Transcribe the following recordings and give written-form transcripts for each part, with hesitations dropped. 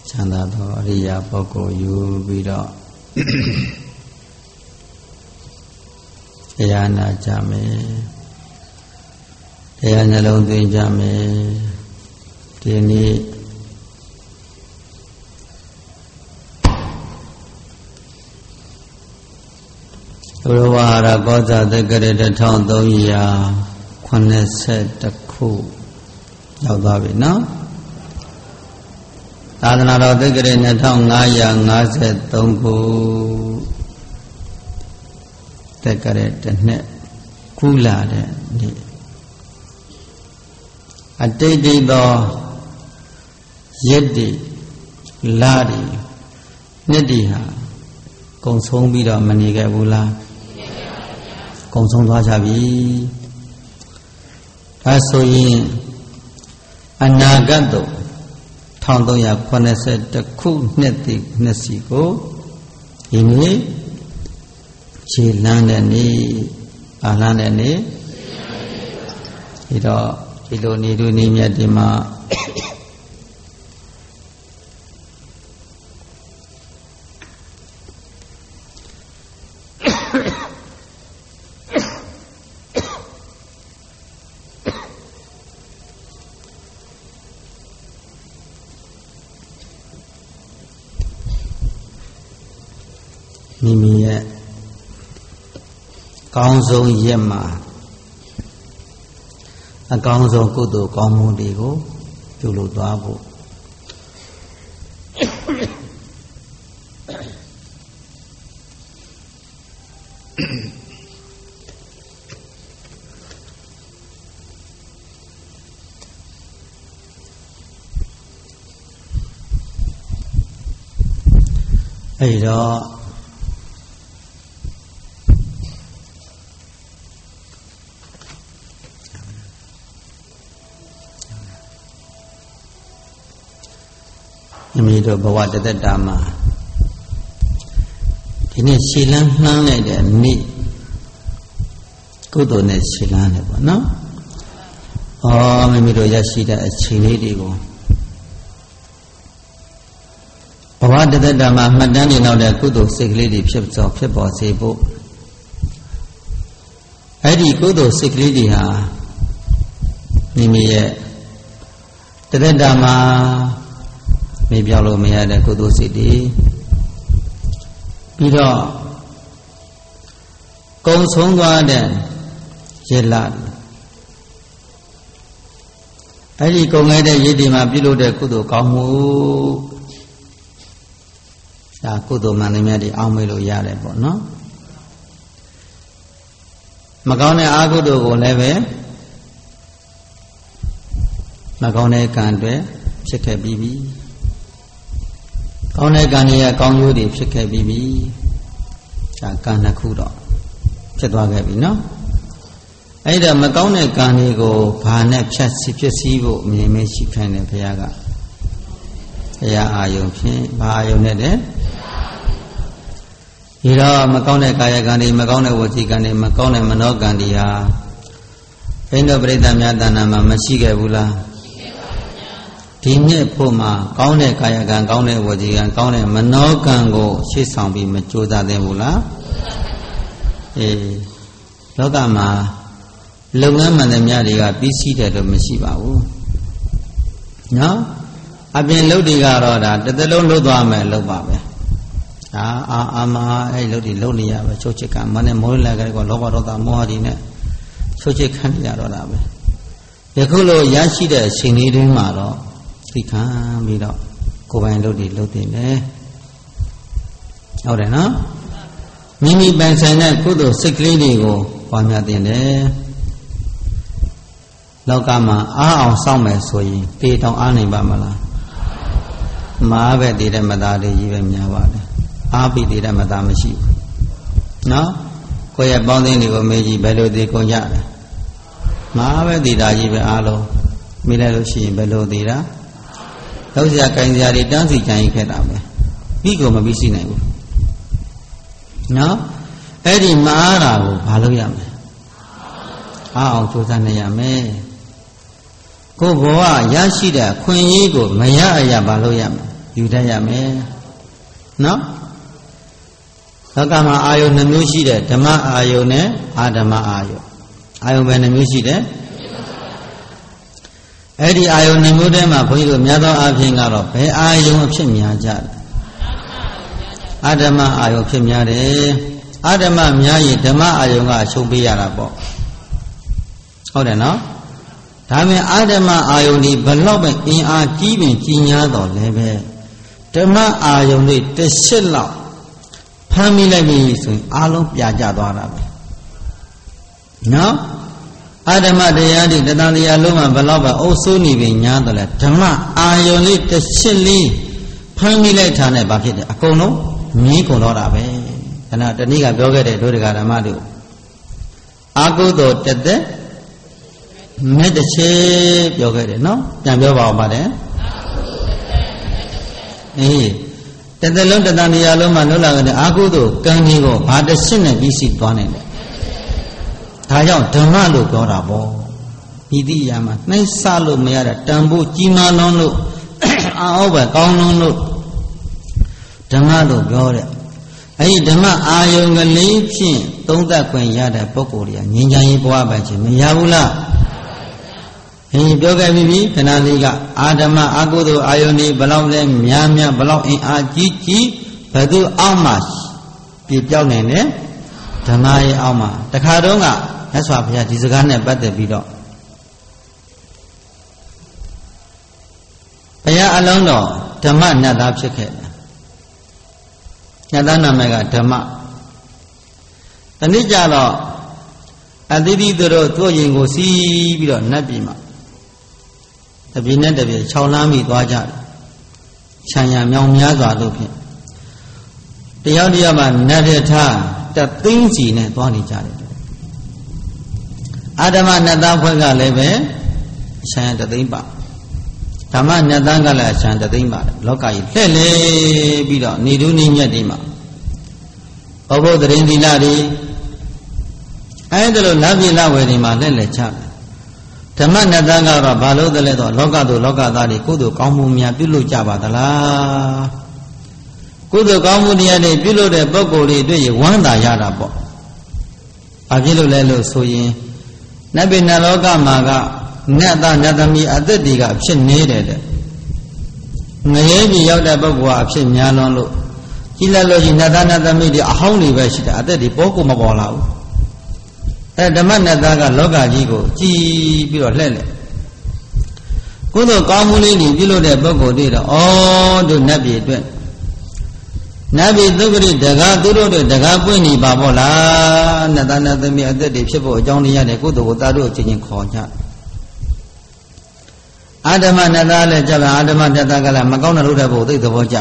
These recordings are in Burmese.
ချမ်းသာသောအရိယာပုဂ္ဂိုလ်ယူပြီးတော့တရားနာကြမယ်တရားနှလုံးသွင်းကြမယ်ဒီနေ့ဘုရားဝါရကောဇာတက္ကရာ1380ခုရောက်သွားပြီနော်သာသနာတော်တက္ကရာ2553ခုတက္ကရာတစ်နှစ်ကူးလာတဲ့နေ့အတိတ်တိသောရက်တိလတိနှစ်တိဟာကုံဆုံးပြီးတော့မနေခဲ့ဘူးလားကုံဆုံးသွားကြပြီဒါဆိုရင်အနာဂတ်သို့1380ခုနှစ်တိနှစ်စီကိုဒီနေ့ခြေလန်းတဲ့နေ့အာလန်းတဲ့နေ့ဒီတော့ဒီလိုနေတို့နေမြတ်ဒီမှာမိမိရဲ့ကောင်းဆုံးရက်မှာအကောင်းဆုံးကုသိုလ်ကောင်းမှုတွေကိုပြုလုပ်သွားဖို့အဲ့တော့မိမိတို့ဘဝတသက်တာမှာဒီနေ့ရှည်လန်းနှမ်းလိုက်တဲ့နေ့ကုသိုလ်နဲ့ရှည်လန်းတယ်ပေါ့နော်။မိမိတို့ရရှိတဲ့အချိန်လေးတွေကိုဘဝတသက်တာမှာမှတ်တမ်းနေတော့တဲ့ကုသိုလ်စိတ်ကလေးတွေဖြစ်ပေါ်စေဖို့အဲ့ဒီကုသိုလ်စိတ်ကလေးတွေဟာမိမိရဲ့တသက်တာမှာမပြောင်းလို့မရတဲ့ကုသိုလ်စိတ်တွေပြီးတော့ကုံဆုံးသွားတဲ့ရက်လအဲ့ဒီကုံခဲ့တဲ့ရည်တည်မှာပြုလုပ်တဲ့ကုသိုလ်ကောင်းမှုဒါကုသိုလ်မှန်တယ်များဒီအောင်းမေးလို့ရတယ်ပေါ့နော်မကောင်းတဲ့အကုသိုလ်ကိုလည်းပဲမကောင်းတဲ့ကံတွေဖြစ်ခဲ့ပြီးပြီကောင်းတဲ့ကံတွေကောင်းကျိုးတွေဖြစ်ခဲ့ပြီးပြီဒါကံနှစ်ခုတော့ဖြစ်သွားခဲ့ပြီနော်အဲ့ဒါမကောင်းတဲ့ကံတွေကိုဘာနဲ့ဖြတ်စည်းဖို့အမြင်မရှိခိုင်းတယ်ဘုရားကဘုရားအာယုံဖြင့်ဘာအာယုံနဲ့တဲ့ဒီတော့မကောင်းတဲ့ကာယကံတွေမကောင်းတဲ့ဝစီကံတွေမကောင်းတဲ့မနောကံတွေဟာဘိန္ဒပရိသတ်များတဏ္ဍာမှာမရှိခဲ့ဘူးလားဒီနှစ်ဖို့မှာကောင်းတဲ့ကာယကံကောင်းတဲ့ဝစီကံကောင်းတဲ့မနောကံကိုရှေ့ဆောင်ပြီးမကြိုးစားသင့်ဘူးလားလောကမှာလုပ်ငန်းမှန်တဲ့များတွေကပြီးစီးတယ်လို့မရှိပါဘူးနော်အပြင်လုပ်တွေကတော့ဒါတစ်သက်လုံးလုပ်သွားမယ်လုပ်ပါပဲအာမအဲ့လုပ်တွေလုပ်နေရပဲချုပ်ချစ်ကံမနဲ့မိုးလည်းကလေးကလောဘဒေါသမောဟတွေနဲ့ချုပ်ချစ်ခံရတော့တာပဲယခုလိုရရှိတဲ့အချိန်လေးတွင်မှာတော့သိခံပြီးတော့ကိုယ်ပိုင်လုပ်တွေလုပ်တင်တယ်ဟုတ်တယ်နော်မိမိပိုင်ဆိုင်တဲ့ကုသိုလ်စိတ်ကလေးတွေကိုပွားများတင်တယ်လောကမှာအားအောင်စောင့်မယ်ဆိုရင်တေတောင်အားနိုင်ပါမလားမားပဲတည်တဲ့မသားတွေကြီးပဲများပါတယ်အားပြီးတည်တဲ့မသားမရှိဘူးနော်ကိုယ့်ရဲ့ပေါင်းသင်းတွေကိုမေးကြည့်ဘယ်လိုတည်ကုန်ကြလဲမားပဲတည်တာကြီးပဲအားလုံးမိလိုက်လို့ရှိရင်ဘယ်လိုတည်တာလောက်စရာကိုင်စရာတွေတန်းစီကြံရင်ခဲ့တာပဲပြီးကိုမပြီးစီနိုင်ဘူးနော်အဲ့ဒီမအားတာကိုဘာလုပ်ရမလဲအားအောင်ကြိုးစားနေရမယ်ကိုဘဝရရှိတဲ့ခွင့်ရေးကိုမရအရာဘာလုပ်ရမလဲယူတတ်ရမယ်နော်လောကမှာအာယုန်နှမျိုးရှိတယ်ဓမ္မအာယုန်နဲ့အာဓမ္မအာယုန်အာယုန်ပဲနှမျိုးရှိတယ်အဲ့ဒီအာယုန်နှမျိုးတည်းမှာဘုန်းကြီးတို့များသောအားဖြင့်ကတော့ဘယ်အာယုန်အဖြစ်များကြလဲအာဓမ္မအာယုန်ဖြစ်များတယ်အာဓမ္မများရင်ဓမ္မအာယုန်ကအရှုံးပေးရတာပေါ့ဟုတ်တယ်နော်ဒါမှအာဓမ္မအာယုန်ဒီဘလောက်ပဲအင်အားကြီးပင်ကြီးညားတော်လည်းပဲဓမ္မအာယုန်တွေတစ်ရှစ်လောက်ဖမ်းမိလိုက်ပြီဆိုရင်အားလုံးပြာကျသွားတာပဲနော်အာဓမ္မတရားတွေတဏှာတရားလုံးမှာဘလောက်ပဲအုပ်စိုးနေပြီညားတယ်လေဓမ္မအာယုန်လေးတစ်ရှစ်လေးဖမ်းမိလိုက်တာနဲ့ဘာဖြစ်တယ်အကုန်လုံးမြည်ကုန်တော့တာပဲခဏတနည်းကပြောခဲ့တဲ့ဒုဒကဓမ္မတို့အာကုသိုလ်တက်တဲ့မဲ့တစ်ချေပြောခဲ့တယ်နော်ပြန်ပြောပါဦးပါတယ်အေးတသက်လုံးတဏှာတရားလုံးမှာလွတ်လာတဲ့အာကုသိုလ်ကံကြီးကိုဘာတစ်ရှစ်နဲ့ပြီးစီသွားနိုင်တယ်ဒါကြောင့်ဓမ္မလို့ပြောတာပေါ့ဤတိယာမှာနှိမ့်ဆလို့မရတဲ့တန်ဖိုးကြီးမားလွန်းလို့အောက်ပဲကောင်းလွန်းလို့ဓမ္မလို့ပြောတဲ့အဲဒီဓမ္မအာယုံကလေးဖြင့်သုံးသပ်ခွင့်ရတဲ့ပုဂ္ဂိုလ်တွေကငြိမ်းချမ်းရေးပွားပါခြင်းမရဘူးလားဟင်ပြောခဲ့ပြီခဏလေးကအာဓမ္မအာကုသိုလ်အာယုန်ဒီဘလောက်လဲများများဘလောက်အင်အားကြီးကြီးဘယ်သူအောက်မှာပြပြောင်းနေလဲဓမ္မရဲ့အောက်မှာတခါတုန်းကမြတ်စွာဘုရားဒီစကားနဲ့ပတ်သက်ပြီးတော့ဘုရားအလုံးတော်ဓမ္မနတ်သားဖြစ်ခဲ့တယ်နတ်သားနာမည်ကဓမ္မတနည်းကြတော့အတိတိတို့သူ့ရင်ကိုစီးပြီးတော့နတ်ပြည်မှာတပြေနဲ့တပြေ6လမ်းမိသွားကြတယ်ခြံရံမြောင်များစွာတို့ဖြင့်တယောက်တယောက်မှနတ်ရထားတသိန်းစီနဲ့သွားနေကြတယ်အာဓမ္မနတ်သားဖွဲ့ကလည်းပဲအချမ်းတသိန်းပါဓမ္မနတ်သားကလည်းအချမ်းတသိန်းပါတယ်လောကကြီးလှည့်လေပြီးတော့နေတူးနေမြတ်ဒီမှာဘုဘသရင်သီလတွေအဲ့ဒါလိုလပြည့်လဝယ်ဒီမှာလှည့်လေချတယ်ဓမ္မနတ်သားကတော့ဘာလို့တလဲတော့လောကသူလောကသားတွေကုသိုလ်ကောင်းမှုများပြုလုပ်ကြပါသလားကုသိုလ်ကောင်းမှုတရားတွေပြုလုပ်တဲ့ပုဂ္ဂိုလ်တွေတွေ့ရင်ဝမ်းသာရတာပေါ့ဘာဖြစ်လို့လဲလို့ဆိုရင်နတ်ပြည်နတ်လောကမှာကနတ်သားနတ်သမီးအသက်တွေကဖြစ်နေတဲ့ငရဲပြည်ရောက်တဲ့ပုဂ္ဂိုလ်ကအဖြစ်များလွန်းလို့ကြီးလက်လို့ရှိနတ်သားနတ်သမီးတွေအဟောင်းတွေပဲရှိတယ်အသက်တွေပေါ်ကိုမပေါ်လာဘူးဓမ္မနတ်သားကလောကကြီးကိုကြည်ပြီးတော့လှည့်လေကုသိုလ်ကောင်းမှုလေးတွေပြုလုပ်တဲ့ပုဂ္ဂိုလ်တွေတော့ဩတို့နတ်ပြည်အတွက်နတ်ပြည်သုဂတိတကားသူတို့တွေတကားပွင့်နေပါပေါ့လားနတ်သားနတ်သမီးအသက်တွေဖြစ်ဖို့အကြောင်းတရားတွေကုသိုလ်ကိုသာတို့အချင်းချင်းခေါ်ကြအာဓမ္မနတ်သားလည်းကြပါအာဓမ္မနတ်သားကလည်းမကောင်းတဲ့လုပ်တဲ့ဘုသိသဘောကျ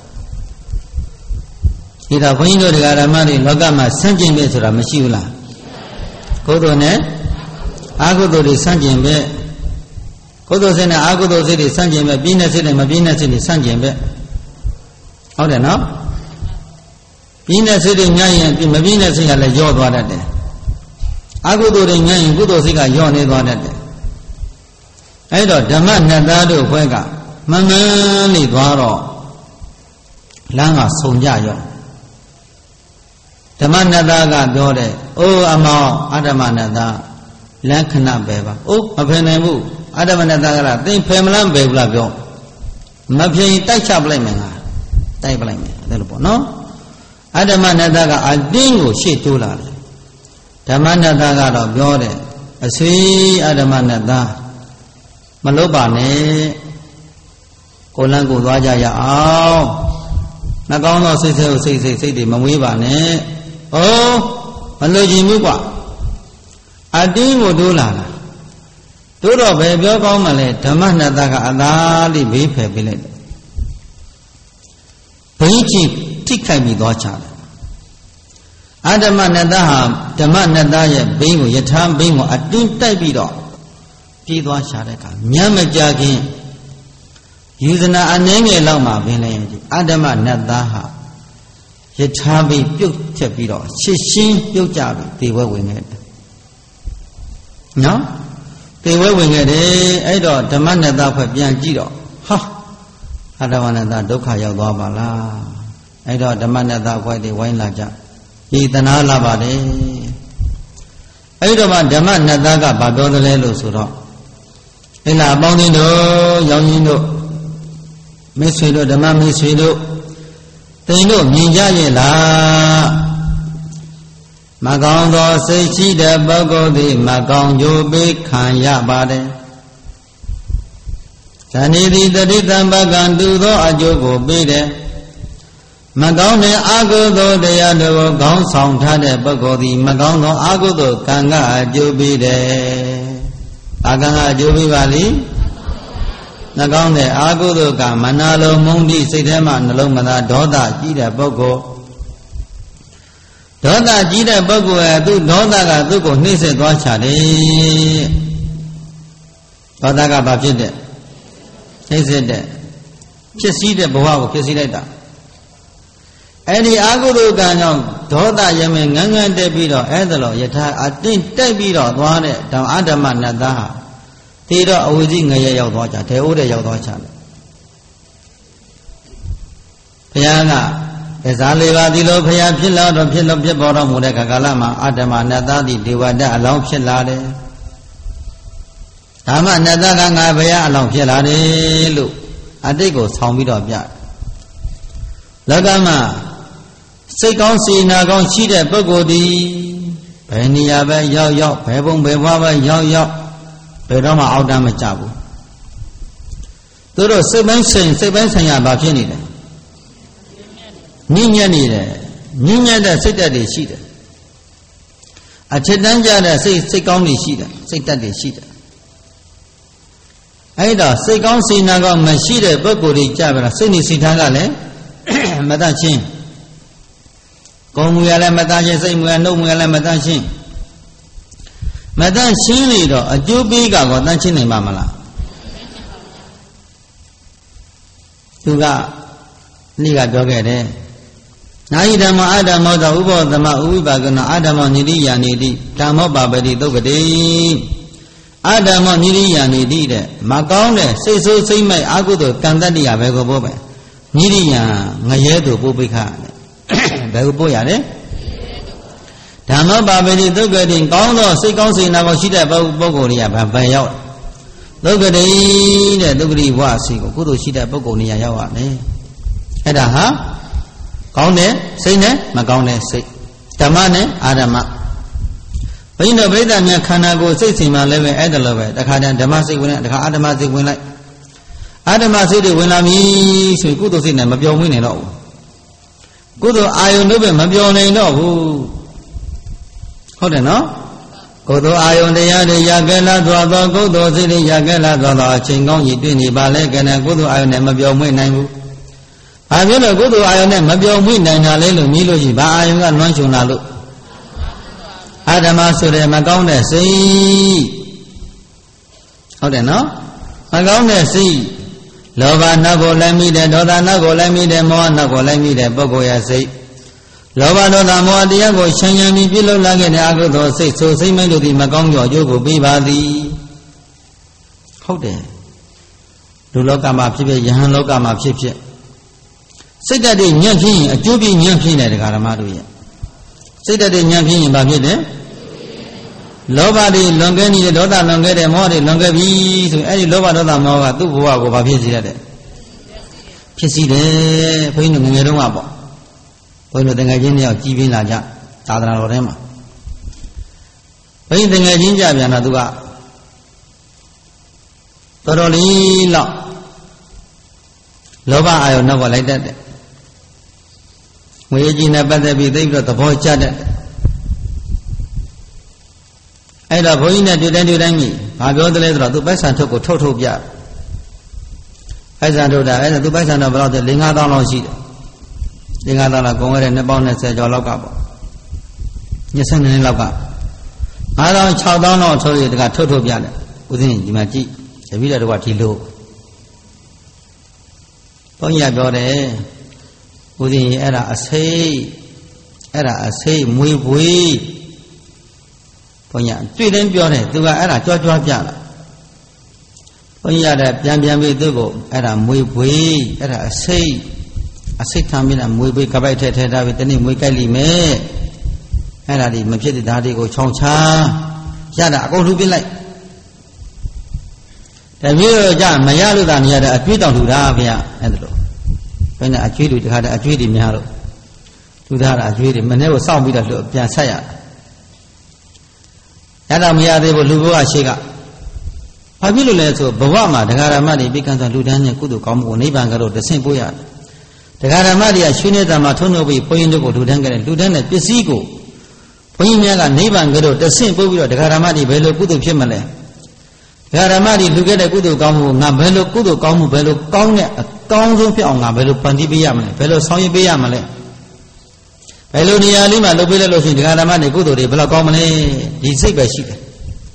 ဒီတော့ဘုန်းကြီးတို့တရားဓမ္မတွေလောကမှာဆန့်ကျင်ပဲဆိုတာမရှိဘူးလားကုသိုလ်နဲ့အကုသိုလ်တွေဆန့်ကျင်ပဲကုသိုလ်စိတ်နဲ့အကုသိုလ်စိတ်တွေဆန့်ကျင်ပဲပြင်းတဲ့စိတ်နဲ့မပြင်းတဲ့စိတ်တွေဆန့်ကျင်ပဲဟုတ်တယ်နော်ပြင်းတဲ့စိတ်တွေညံ့ရင်မပြင်းတဲ့စိတ်ကလည်းယော့သွားတတ်တယ်အကုသိုလ်တွေညံ့ရင်ကုသိုလ်စိတ်ကယော့နေသွားတတ်တယ်အဲ့တော့ဓမ္မနတ်သားတို့ဘွဲကမမှန်နေသွားတော့လမ်းကဆုံကြရောဓမ္မနတ်သားကပြောတယ်အိုးအမောင်အဓမ္မနတ်သားလမ်းခဏပဲပါအိုးမဖယ်နိုင်ဘူးအဓမ္မနတ်သားကလည်းသင်ဖယ်မလားပဲဘူးလားပြောမဖယ်တိုက်ချပလိုက်မယ်ငါတိုက်ပလိုက်မယ်အဲ့လိုပေါ့နော်အဓမ္မနတ်သားကအတင်းကိုရှေ့တိုးလာတယ်ဓမ္မနတ်သားကတော့ပြောတယ်အဆွေအဓမ္မနတ်သားမလုပ်ပါနဲ့ကိုလန်းကိုသွားကြရအောင်နှကောင်းသောစိတ်တွေမမွေးပါနဲ့ဩမလို့ကြည့်ဘူးကွာအတင်းကိုတိုးလာတာတို့တော့ဘယ်ပြောကောင်းမှလဲဓမ္မနတ္တကအသာလေးဘေးဖယ်ပေးလိုက်တယ်ဘိန်းကြီးထိခိုက်ပြီးသွားချတယ်အဓမ္မနတ္တဟာဓမ္မနတ္တရဲ့ဘိန်းကိုယထာဘိန်းကိုအတင်းတိုက်ပြီးတော့ပြေးသွားရှာတဲ့အခါညံမကြခင်ယူဇနာအနှဲငယ်လောက်မှပင်လည်းအဓမ္မနတ္တဟာယထာဘိန်းပြုတ်ချက်ပြီးတော့ရှစ်ရှင်းပြုတ်ကြပြီးသေဝဲဝင်ခဲ့တယ်နော်သေဝဲဝင်ခဲ့တယ်အဲ့တော့ဓမ္မနတ္တဖွဲ့ပြန်ကြည့်တော့ဟာအတ္တဝနတဒုက္ခရောက်သွားပါလားအဲ့တော့ဓမ္မနတအခွဲတွေဝိုင်းလာကြဒီတဏှာလာပါတယ်အဲ့တော့မှဓမ္မနတကဘာပြောသလဲလို့ဆိုတော့အင်းလားအပေါင်းတို့ရောင်ရင်းတို့မိတ်ဆွေတို့ဓမ္မမိတ်ဆွေတို့တိမ်တို့မြင်ကြရဲ့လားမကောင်းသောစိတ်ရှိတဲ့ပုဂ္ဂိုလ်သည်မကောင်းကျိုးပေးခံရပါတယ်ဇာနိတိတတိတံပကံတူသောအကျိုးကိုပေးတယ်မကောင်းတဲ့အကုသိုလ်တရားတို့ကိုခေါင်းဆောင်ထားတဲ့ပုဂ္ဂိုလ်သည်မကောင်းသောအကုသိုလ်ကံကအကျိုးပေးတယ်။ဘာကံကအကျိုးပေးပါလိမ့်။မကောင်းတဲ့အကုသိုလ်ကမနာလိုမုန်းတိစိတ်ထဲမှာနှလုံးမသားဒေါသကြီးတဲ့ပုဂ္ဂိုလ်ဒေါသကြီးတဲ့ပုဂ္ဂိုလ်ရဲ့သူဒေါသကသူ့ကိုနှိမ့်ဆက်သွားချတယ်။ဒေါသကဘာဖြစ်တဲ့နှိမ့်ဆက်တဲ့ဖြစ်စည်းတဲ့ဘဝကိုဖြစ်စည်းလိုက်တာအဲ့ဒီအာဟုတုကံကြောင့်ဒေါသရမင်းငန်းငန်းတက်ပြီးတော့အဲ့ဒါလို့ယထာအတင်းတက်ပြီးတော့သွားတဲ့တောင်အဓမ္မနတ်သားဟာတေတော့အဝိဇ္ဇငရဲရောက်သွားကြဒေအိုးတဲ့ရောက်သွားချတယ်ဘုရားကသစ္စာလေးပါးဒီလိုဘုရားဖြစ်လာတော့ဖြစ်ပေါ်တော်မူတဲ့ကာလမှာအဓမ္မနတ်သားသည်ဒေဝတအလောင်းဖြစ်လာတယ်ဓမ္မနတ်သားကငါဘုရားအလောင်းဖြစ်လာတယ်လို့အတိတ်ကိုဆောင်းပြီးတော့ပြလောကမှာစိတ်ကောင်းစေနာကောင်းရှိတဲ့ပုဂ္ဂိုလ်ဒီဘယ်နေရာပဲရောက်ဘယ်ပုံဘယ်ဘွားပဲရောက်ဘယ်တော့မှအောက်တန်းမကြဘူးသူတို့စိတ်ပိုင်းဆိုင်ရာဘာဖြစ်နေလဲညဉ့်ညက်နေတယ်ညဉ့်ညက်တဲ့စိတ်ဓာတ်တွေရှိတယ်အထက်တန်းကြတဲ့စိတ်ကောင်းတွေရှိတယ်စိတ်ဓာတ်တွေရှိတယ်အဲ့တော့စိတ်ကောင်းစေနာကောင်းမရှိတဲ့ပုဂ္ဂိုလ်တွေကြပြီလားစိတ်နေစိတ်ထားကလည်းမတတ်ချင်းကိုယ်မူရလည်းမတတ်ချင်းစိတ်မူရနှုတ်မူရလည်းမတတ်ချင်းမတတ်ချင်းနေတော့အကျိုးပေးကောတတ်ချင်းနိုင်ပါမလားသူကနေ့ကပြောခဲ့တယ်နာယိဓမ္မအဓမ္မောသောဥပောသမဥဝိပါကနာအဓမ္မောနိတိယာနိတိဓမ္မောပါပတိသုတ်ကတိအဓမ္မောနိတိယာနိတိတဲ့မကောင်းတဲ့စိတ်ဆိုးစိတ်မိုက်အကုသိုလ်ကံတတ္တိယဘယ်ကိုပို့ပဲနိရိယငရဲတို့ပို့ပိခဘယ်ကိုပို့ရလဲဓမ္မပါပတိသုတ်ကတိကောင်းသောစိတ်ကောင်းစေနာကောင်းရှိတဲ့ပုဂ္ဂိုလ်တွေကဘယ်ရောက်သုတ်ကတိတဲ့သုတ်ကတိဝါစီကိုကုသိုလ်ရှိတဲ့ပုဂ္ဂိုလ်နေရာရောက်ရမယ်အဲ့ဒါဟာကောင်းတဲ့စိတ်နဲ့မကောင်းတဲ့စိတ်ဓမ္မနဲ့အာဓမ္မဘိန်းတော်ဗိဒ္ဓမြတ်ခန္ဓာကိုယ်စိတ်စီမှာလည်းပဲအဲ့ဒါလိုပဲတခါတည်းဓမ္မစိတ်ဝင်လိုက်တခါအာဓမ္မစိတ်ဝင်လိုက်အာဓမ္မစိတ်တွေဝင်လာပြီဆိုရင်ကုသိုလ်စိတ်နဲ့မပြောင်းမွေးနိုင်တော့ဘူးကုသိုလ်အာယုန်တို့ပဲမပြောင်းနိုင်တော့ဘူးဟုတ်တယ်နော်ကုသိုလ်အာယုန်တရားတွေရခဲ့လာသွားသောကုသိုလ်စိတ်တွေရခဲ့လာသွားသောအချိန်ကောင်းကြီးတွေ့နေပါလေကဲနဲ့ကုသိုလ်အာယုန်နဲ့မပြောင်းမွေးနိုင်ဘူးဘာဖြစ်လို့ကုသိုလ်အာယုန်နဲ့မပြောင်းမွေးနိုင်တာလဲလို့မြည်လို့ရှိဘာအာယုန်ကလွှမ်းခြုံလာလို့အာဓမ္မဆိုတဲ့မကောင်းတဲ့စိတ်ဟုတ်တယ်နော်မကောင်းတဲ့စိတ်လောဘနောက်ကိုလည်းမိတယ်ဒေါသနောက်ကိုလည်းမိတယ်မောဟနောက်ကိုလည်းမိတယ်ပုဂ္ဂိုလ်ရဲ့စိတ်လောဘဒေါသမောဟတရားကိုရှင်းရပြီးပြုလုပ်လာခဲ့တဲ့အကုသိုလ်စိတ်ဆိုစိတ်မိတ်တို့သည်မကောင်းကြောအကျိုးကိုပေးပါသည်ဟုတ်တယ်လူလောကမှာဖြစ်ဖြစ်ယဟန်လောကမှာဖြစ်ဖြစ်စိတ်ဓာတ်တွေညံ့ဖြစ်ရင်အကျိုးပြညံ့ဖြစ်နေတယ်ဓမ္မတို့ရဲ့စိတ်ဓာတ်တွေညံ့ဖြစ်ရင်ဘာဖြစ်လဲလောဘတွေလွန်ကဲနေတယ်ဒေါသလွန်ကဲတယ်မောဟတွေလွန်ကဲပြီဆိုရင်အဲ့ဒီလောဘဒေါသမောဟကသူ့ဘဝကိုဘာဖြစ်စေရတဲ့ဖြစ်စီတယ်ဘုန်းကြီးတို့ငယ်တုန်းကပေါ့ဘုန်းကြီးတို့တန်ခါချင်းတယောက်ကြီးပြင်းလာကြသာသနာတော်ထဲမှာဘုန်းကြီးတန်ခါချင်းကြပြန်တော့သူကတော်တော်လေးလောက်လောဘအာယုန်နောက်ကလိုက်တတ်တယ်ငွေကြီးနဲ့ပတ်သက်ပြီးသိပြီးတော့သဘောကျတတ်တယ်အဲ့တော့ဘုန်းကြီးနဲ့တွေ့တိုင်းကြီးဘာပြောသလဲဆိုတော့သူပိုက်ဆံထုတ်ကိုထုတ်ပြပိုက်ဆံထုတ်တာအဲ့ဒါသူပိုက်ဆံတော့ဘယ်လောက်လဲ 5,000 လောက်ရှိတယ် 5,000 လောက်ကုန်ခဲ့တဲ့နှစ်ပေါင်း20ကျော်လောက်ကပေါ့22နှစ်လောက်က 5,000 6,000 လောက်ထုတ်ရတကထုတ်ပြတယ်ဦးဇင်းဒီမှာကြည့်တပည့်တော်ကဒီလိုဘုန်းကြီးကပြောတယ်ဦးဇင်းအဲ့ဒါအစိတ်မွေးပွေးဘုန်းကြီးတွေ့တိုင်းပြောတယ်သူကအဲ့ဒါကြွားပြလာဘဘုန်းကြီးရတဲ့ပြန်ပြီးသူ့ကိုအဲ့ဒါမွေပွေးအဲ့ဒါအစိတ်ထားပြီးတာမွေပွေးကပိုက်ထဲထားပြီးတနေ့မွေးကြိုက်လိမ့်မယ်အဲ့ဒါဒီမဖြစ်တဲ့ဓာတ်တွေကိုချောင်းချရတာအကုန်လှူပြလိုက်တပည့်တော်ကြမရလို့သာနေရတဲ့အကျွေးတောင်လှူတာဗျာအဲ့ဒါလို့ဘယ်နဲ့အကျွေးတွေတခါတည်းအကျွေးတွေများလို့လှူထားတာအကျွေးတွေမနေ့ကစောင့်ပြီးတော့ပြန်ဆက်ရတော့မရသေးဘူးလှူဖို့ကရှေ့ကဘာဖြစ်လို့လဲဆိုဘဝမှာတရားဓမ္မတွေပြကန်းစွာလှူဒန်းတဲ့ကုသိုလ်ကောင်းမှုကိုနိဗ္ဗာန်ကတော့တဆင့်ပို့ရတယ်တရားဓမ္မတွေကရွှေနေတာမှာထုံးထုတ်ပြီးဘုန်းကြီးတို့ကိုလှူဒန်းခဲ့တယ်လှူဒန်းတဲ့ပစ္စည်းကိုဘုန်းကြီးများကနိဗ္ဗာန်ကတော့တဆင့်ပို့ပြီးတော့တရားဓမ္မတွေဘယ်လိုကုသိုလ်ဖြစ်မလဲတရားဓမ္မတွေလှူခဲ့တဲ့ကုသိုလ်ကောင်းမှုကိုငါဘယ်လိုကုသိုလ်ကောင်းမှုဘယ်လိုကောင်းတဲ့အကောင်းဆုံးဖြစ်အောင်ငါဘယ်လိုပန်တီးပေးရမလဲဘယ်လိုဆောင်ရွက်ပေးရမလဲဘယ်လိုနေရာလေးမှာလုပ်ပေးလိုက်လို့ရှိရင်တရားဓမ္မတွေကုသိုလ်တွေဘယ်လောက်ကောင်းမလဲဒီစိတ်ပဲရှိတယ်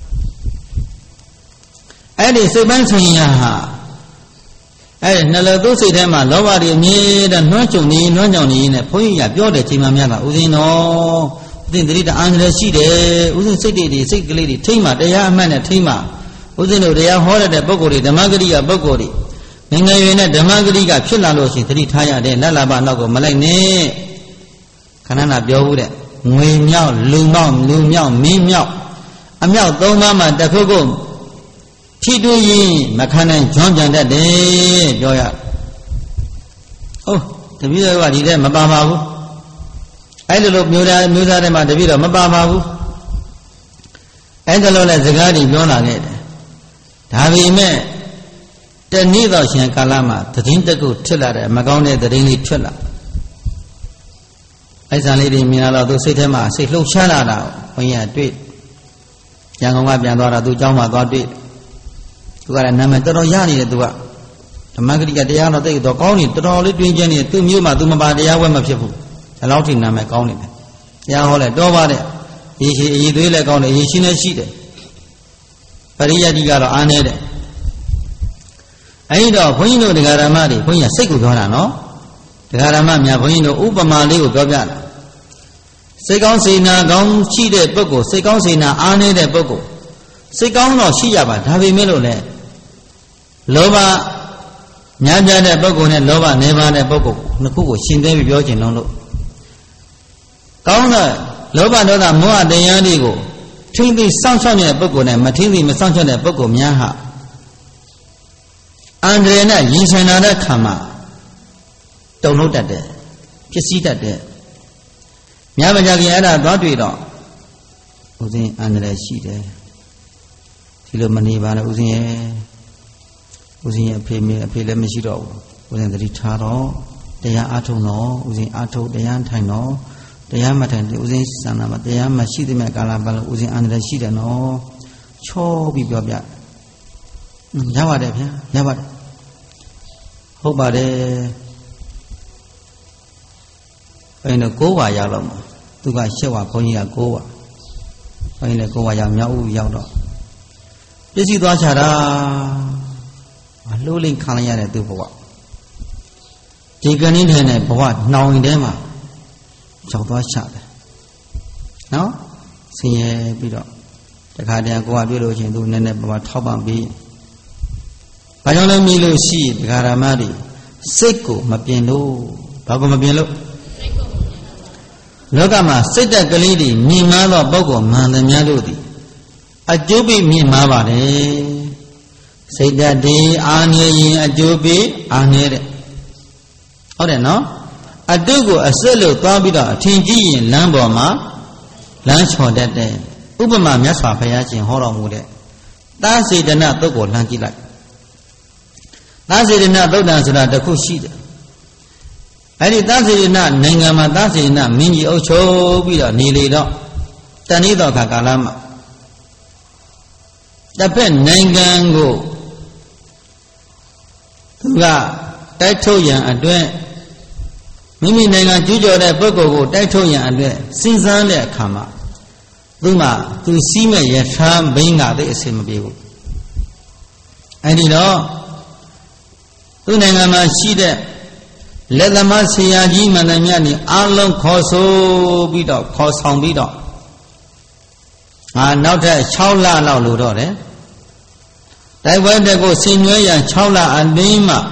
အဲ့ဒီစိတ်ပိုင်းဆိုင်ရာဟာအဲ့ဒီနှလုံးသွင်းစိတ်ထဲမှာလောဘတွေအမြဲတမ်းနှွမ်းကြုံနေနှွမ်းကြောင်နေနဲ့ဘုန်းကြီးကပြောတဲ့ချိန်မှများတာဥစဉ်တော်ဥစဉ်တတိတအာဏာရှိတယ်ဥစဉ်စိတ်တွေစိတ်ကလေးတွေထိမ့်မှတရားအမှန်နဲ့ထိမ့်မှဥစဉ်တို့တရားဟောတဲ့ပုဂ္ဂိုလ်တွေဓမ္မဂရိယပုဂ္ဂိုလ်တွေငယ်ငယ်ရွယ်နဲ့ဓမ္မဂရိကဖြစ်လာလို့ရှိရင်တတိထားရတယ်လက်လာပနောက်ကိုမလိုက်နဲ့ခဏနာပြောဘူးတဲ့ငွေမြောက်လူမြောက်မင်းမြောက်အမြောက်၃ပါးမှာတစ်ခုခုထိတွေ့ရင်မခံနိုင်ကြွမ်းကြံတတ်တယ်ပြောရဟုတ်တပည့်တော်ကဒီထဲမပါပါဘူးအဲ့လိုမျိုးသားတွေမှာတပည့်တော်မပါပါဘူးအဲ့ဒါလို့လည်းစကားတွေပြောလာခဲ့တယ်ဒါပေမဲ့တနေ့တော့ရှင်ကာလမှာသတင်းတစ်ခုထွက်လာတယ်မကောင်းတဲ့သတင်းလေးထွက်လာအဲ့ဇာလေးတွေမြင်လာတော့သူစိတ်ထဲမှာစိတ်လှုပ်ရှားလာတာဘုန်းကြီးကတွေ့ရန်ကုန်ကပြန်သွားတာသူเจ้าမှာသွားတွေ့သူကလည်းနာမည်တော်တော်ရနေတယ်သူကဓမ္မဂရိကတရားတော်သိတော့ကောင်းနေတော်တော်လေးတွင်ကျင်းနေသူမျိုးမှသူမပါတရားဝဲမဖြစ်ဘူးဒီလောက်ထိနာမည်ကောင်းနေတယ်တရားဟောလဲတော်ပါတဲ့ရေရှိအည်သွေးလည်းကောင်းတယ်ရေရှိလည်းရှိတယ်ပရိယတ်တိကတော့အားနေတယ်အဲဒီတော့ဘုန်းကြီးတို့တရားဓမ္မတွေဘုန်းကြီးကစိတ်ကိုပြောတာနော်တရားဓမ္မများဘုန်းကြီးတို့ဥပမာလေးကိုပြောပြတာစိတ်ကောင်းစေနာကောင်းရှိတဲ့ပုဂ္ဂိုလ်စိတ်ကောင်းစေနာအားနေတဲ့ပုဂ္ဂိုလ်စိတ်ကောင်းတော့ရှိရပါဒါပေမဲ့လို့လေလောဘများပြားတဲ့ပုဂ္ဂိုလ်နဲ့လောဘနည်းပါးတဲ့ပုဂ္ဂိုလ်နှစ်ခုကိုရှင်းသေးပြီးပြောချင်လို့ကောင်းတဲ့လောဘဒေါသမောဟတရားတွေကိုထိမ့်သိစောင့်ရှောက်နေတဲ့ပုဂ္ဂိုလ်နဲ့မထိမ့်သိမစောင့်ရှောက်တဲ့ပုဂ္ဂိုလ်များဟာအန္တရာယ်နဲ့ရင်ဆိုင်လာတဲ့ခါမှာတုန်လှုပ်တတ်တယ်ဖြစ်စည်းတတ်တယ်များမကြခင်အဲ့ဒါသွားတွေ့တော့ဦးဇင်းအန္တရာယ်ရှိတယ်ဒီလိုမနေပါနဲ့ဦးဇင်းရဲ့အဖေလည်းမရှိတော့ဘူးဦးဇင်းသတိထားတော့တရားအားထုတ်တော့ဦးဇင်းအားထုတ်တရားထိုင်တော့တရားမထိုင်ဦးဇင်းစံနာမှာတရားမရှိသမျှကာလပတ်လုံးဦးဇင်းအန္တရာယ်ရှိတယ်နော်ချောပြီးပြောပြရပါတယ်ဗျာရပါတယ်ဟုတ်ပါတယ်အဲ့တော့9ဝါရောက်တော့မှာသူက7ဝါဘုန်းကြီးက9ဝါဘုန်းကြီးလည်း9ဝါရောက်မြောက်ဦးရောက်တော့ပစ္စည်းသွားချတာလှိုးလိမ့်ခံလိုက်ရတဲ့သူဘဝဒီကနေ့ထဲနဲ့ဘဝနှောင်ရင်ထဲမှာရောက်သွားချတယ်နော်ဆင်းရဲပြီးတော့တခါတည်းကိုကတွေ့လို့ချင်းသူနည်းနည်းဘဝထောက်ပံ့ပြီးဘာကြောင့်လဲမြည်လို့ရှိဒကာရမတွေစိတ်ကိုမပြင်လို့ဘာကိုမပြင်လို့လောကမှာစိတ်တက်ကလေးတွေမြင်မှတော့ပုဂ္ဂိုလ်မှန်သမျှတို့သည်အကျိုးပေးမြင်မှာပါတယ်စိတ်ဓာတ်ဒီအာနေရင်အကျိုးပေးအာနေတဲ့ဟုတ်တယ်နော်အတုကိုအစစ်လို့သွားပြီးတော့အထင်ကြီးရင်လမ်းပေါ်မှာလမ်းချော်တတ်တယ်ဥပမာမြတ်စွာဘုရားရှင်ဟောတော်မူတဲ့သာစေတနာသုတ်ကိုလှမ်းကြည့်လိုက်သာစေတနာသုတ်တံဆိုတာတစ်ခုရှိတယ်အဲ့ဒီသာစေတနာနိုင်ငံမှာသာစေတနာမင်းကြီးအုပ်ချုပ်ပြီးတော့နေလေတော့တဏှိတော်ခါကာလမှာတစ်ဖက်နိုင်ငံကိုသူကတိုက်ထုတ်ရန်အတွက်မိမိနိုင်ငံကျူးကျော်တဲ့ပုဂ္ဂိုလ်ကိုတိုက်ထုတ်ရန်အတွက်စဉ်းစားတဲ့အခါမှာသူစီးမဲ့ရထားဘိန်းကသိအစင်မပြေဘူးအဲ့ဒီတော့သူနိုင်ငံမှာရှိတဲ့လက်သမားဆရာကြီးမန္တမြတ်นี่အားလုံးခေါ်ဆိုပြီးတော့ခေါ်ဆောင်ပြီးတော့နောက်ထပ်6လလောက်လိုတော့တယ်တိုက်ပွဲတက်ကိုဆင်နွှဲရန်6လအတွင်းမှာ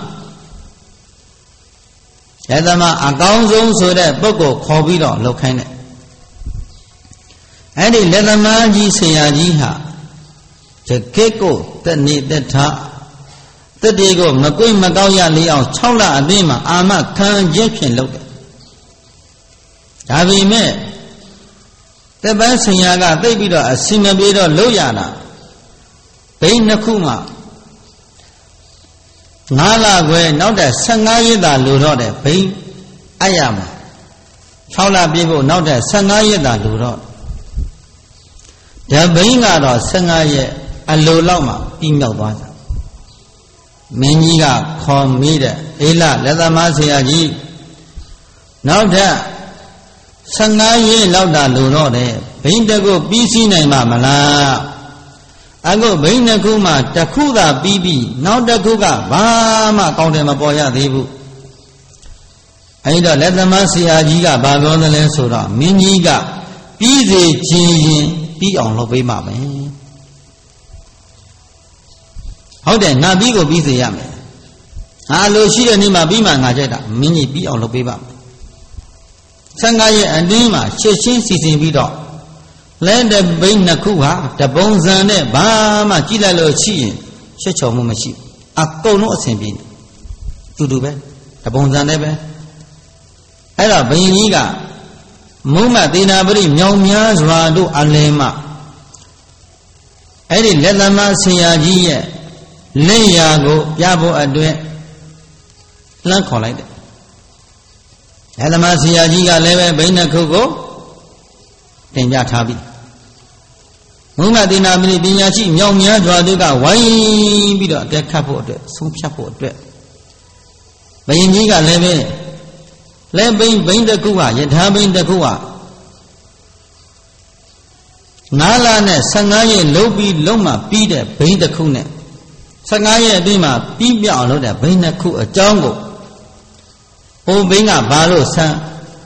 လက်သမားအကောင်းဆုံးဆိုတဲ့ပုဂ္ဂိုလ်ခေါ်ပြီးတော့လုပ်ခိုင်းတယ်အဲ့ဒီလက်သမားကြီးဆရာကြီးဟာတကယ့်ကိုတဏိတထတတိကိုမကွိမကောက်ရလေအောင်6လအတွင်းမှာအာမခံခြင်းဖြင့်လုပ်တယ်ဒါပေမဲ့တပန်းဆရာကသိပြီးတော့အစင်မပြေတော့လုပ်ရတာဘိန်းနှစ်ခုမှ9လခွဲနောက်တဲ့15ရက်သာလိုတော့တယ်ဘိန်းအပ်ရမှာ6လပြည့်ဖို့နောက်တဲ့15ရက်သာလိုတော့ဓဘိန်းကတော့15ရက်အလိုလောက်မှပြီးမြောက်သွားတာမင်းကြီးကခေါ်မိတဲ့အေးလလက်သမားဆရာကြီးနောက်တဲ့15ရက်လောက်သာလိုတော့တယ်ဘိန်းတကုပြီးစီးနိုင်မှာမလားအခုဘိန်းနှစ်ခုမှတစ်ခုသာပြီးပြီးနောက်တစ်ခုကဘာမှကောင်းတယ်မပေါ်ရသေးဘူးအဲဒီတော့လက်သမားဆရာကြီးကဘာပြောသလဲဆိုတော့မင်းကြီးကပြီးစေခြင်းရင်ပြီးအောင်လုပ်ပေးမှာပဲဟုတ်တယ်ငါပြီးကိုပြီးစေရမယ်ငါလိုရှိတဲ့နေ့မှာပြီးမှငါကြိုက်တာမင်းကြီးပြီးအောင်လုပ်ပေးပါမယ်15ရက်အတွင်းမှာရှင်းရှင်းစီစဉ်ပြီးတော့လဲတဲ့ဘိန်းနှစ်ခုဟာတပုံစံနဲ့ဘာမှကြည့်လိုက်လို့ရှိရင်ရှက်ချော်မှုမရှိဘူးအကုန်လုံးအဆင်ပြေတူတူပဲတပုံစံနဲ့ပဲအဲ့တော့ဘိန်းကြီးကမုံမသေနာပရိမြောင်များစွာတို့အလင်းမှအဲ့ဒီလက်သမားဆရာကြီးရဲ့လက်ရာကိုပြဖို့အတွက်လှမ်းခေါ်လိုက်တယ်လက်သမားဆရာကြီးကလည်းပဲဘိန်းနှစ်ခုကိုတင်ပြထားပြီမုံမသေနာပရိပညာရှိမြောင်များစွာတို့ကဝိုင်းပြီးတော့အကဲခတ်ဖို့အတွက်ဆုံးဖြတ်ဖို့အတွက်ဘိန်းကြီးကလည်းပဲလဲဘိန်းတစ်ခုဟာယထာဘိန်းတစ်ခုဟာ9လနဲ့15ရက်လုံးပြီးလုံးမှပြီးတဲ့ဘိန်းတစ်ခုနဲ့15ရက်အတွင်းမှာပြီးပြောင်းလို့တဲ့ဘိန်းနှစ်ခုအကြောင်းကိုဟိုဘိန်းကဘာလို့ဆန်း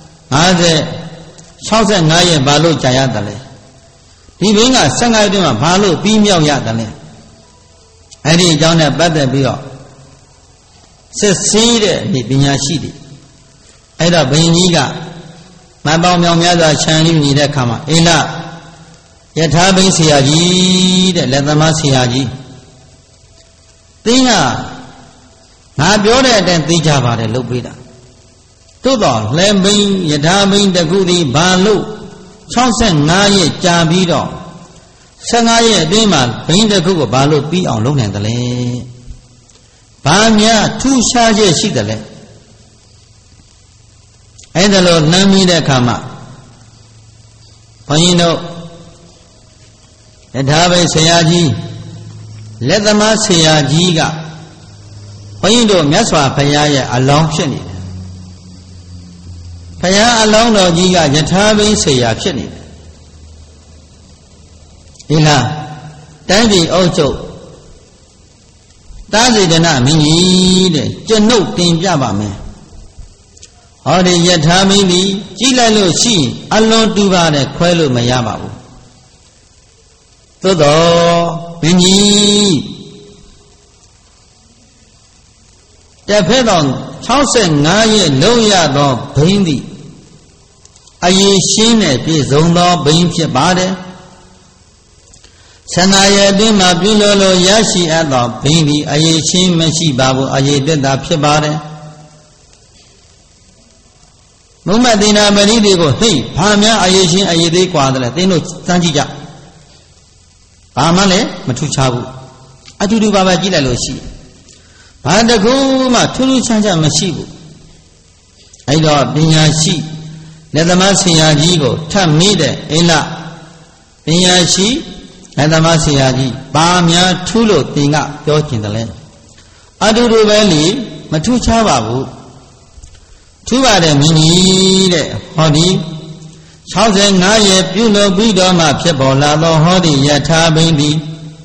65ရက်ဘာလို့ကြာရတယ်လဲဒီဘိန်းက15ရက်အတွင်းမှာဘာလို့ပြီးမြောက်ရတယ်လဲအဲ့ဒီအကြောင်းနဲ့ပတ်သက်ပြီးတော့စစ်ဆေးတဲ့ဒီပညာရှိတွေအဲ့တော့ဘိန်းကြီးကမပေါင်းမြောင်များစွာခြံရင်းနေတဲ့အခါမှာအေးလားယထာဘိန်းဆရာကြီးတဲ့လက်သမားဆရာကြီးသင်ကငါပြောတဲ့အတိုင်းသိကြပါတယ်လုပ်ပေးတာသို့တော်လဲဘိန်းယထာဘိန်းတခုသည်ဘာလို့65ရက်ကြာပြီးတော့15ရက်အတွင်းမှာဘိန်းတခုကိုဘာလို့ပြီးအောင်လုပ်နိုင်တယ်လဲဘာများထူးခြားချက်ရှိတယ်လဲအဲ့ဒါလို့နှမ်းမိတဲ့အခါမှာဘုန်းကြီးတို့ယထာဘိန်းဆရာကြီးလက်သမားဆရာကြီးကဘုန်းကြီးတို့မြတ်စွာဘုရားရဲ့အလောင်းဖြစ်နေတယ်ဘုရားအလောင်းတော်ကြီးကယထာဘိန်းဆရာဖြစ်နေတယ်ဒီလားတိုင်းပြည်အုပ်ချုပ်တာစေတနာမင်းကြီးတဲ့ကျွန်ုပ်တင်ပြပါမယ်ဟောဒီယထာဘိန်းဒီကြည့်လိုက်လို့ရှိရင်အလွန်တူပါတယ်ခွဲလို့မရပါဘူးသို့တော်မင်းကြီးတစ်ဖက်တော့65ရက်လုံးရသောဘိန်းသည်အရေးရှင်းနဲ့ပြည့်စုံသောဘိန်းဖြစ်ပါတယ်15ရက်အတွင်းမှာပြုလို့ရရှိအပ်သောဘိန်းသည်အရေးရှင်းမရှိပါဘူးအရေးတက်တာဖြစ်ပါတယ်မုံမသေနာပရိဒီကိုဟိဘာများအရေးရှင်းအရေးသေးกว่าတယ်လဲသင်တို့စမ်းကြည့်ကြဘာမှလည်းမထူးခြားဘူးအတူတူပါပဲကြည့်လိုက်လို့ရှိဘာတကူမှထူးထူးခြားခြားမရှိဘူးအဲ့တော့ပညာရှိလက်သမားဆရာကြီးကိုထပ်မိတဲ့အေးလပညာရှိလက်သမားဆရာကြီးဘာများထူးလို့သင်ကပြောကျင်တယ်လဲအတူတူပဲလေမထူးခြားပါဘူးထူးပါတယ်မင်းကြီးတဲ့ဟောဒီ65ရက်ပြုလုပ်ပြီးတော့မှဖြစ်ပေါ်လာသောဟောဒီယထာဘိန်းသည်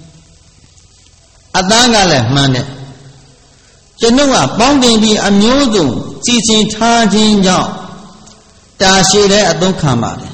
အသားကလည်းမှန်တယ်ကျွန်ုပ်ကပေါင်းတင်ပြီးအမျိုးစုံစီစဉ်ထားခြင်းကြောင့်တာရှိတဲ့အသုံးခံပါတယ်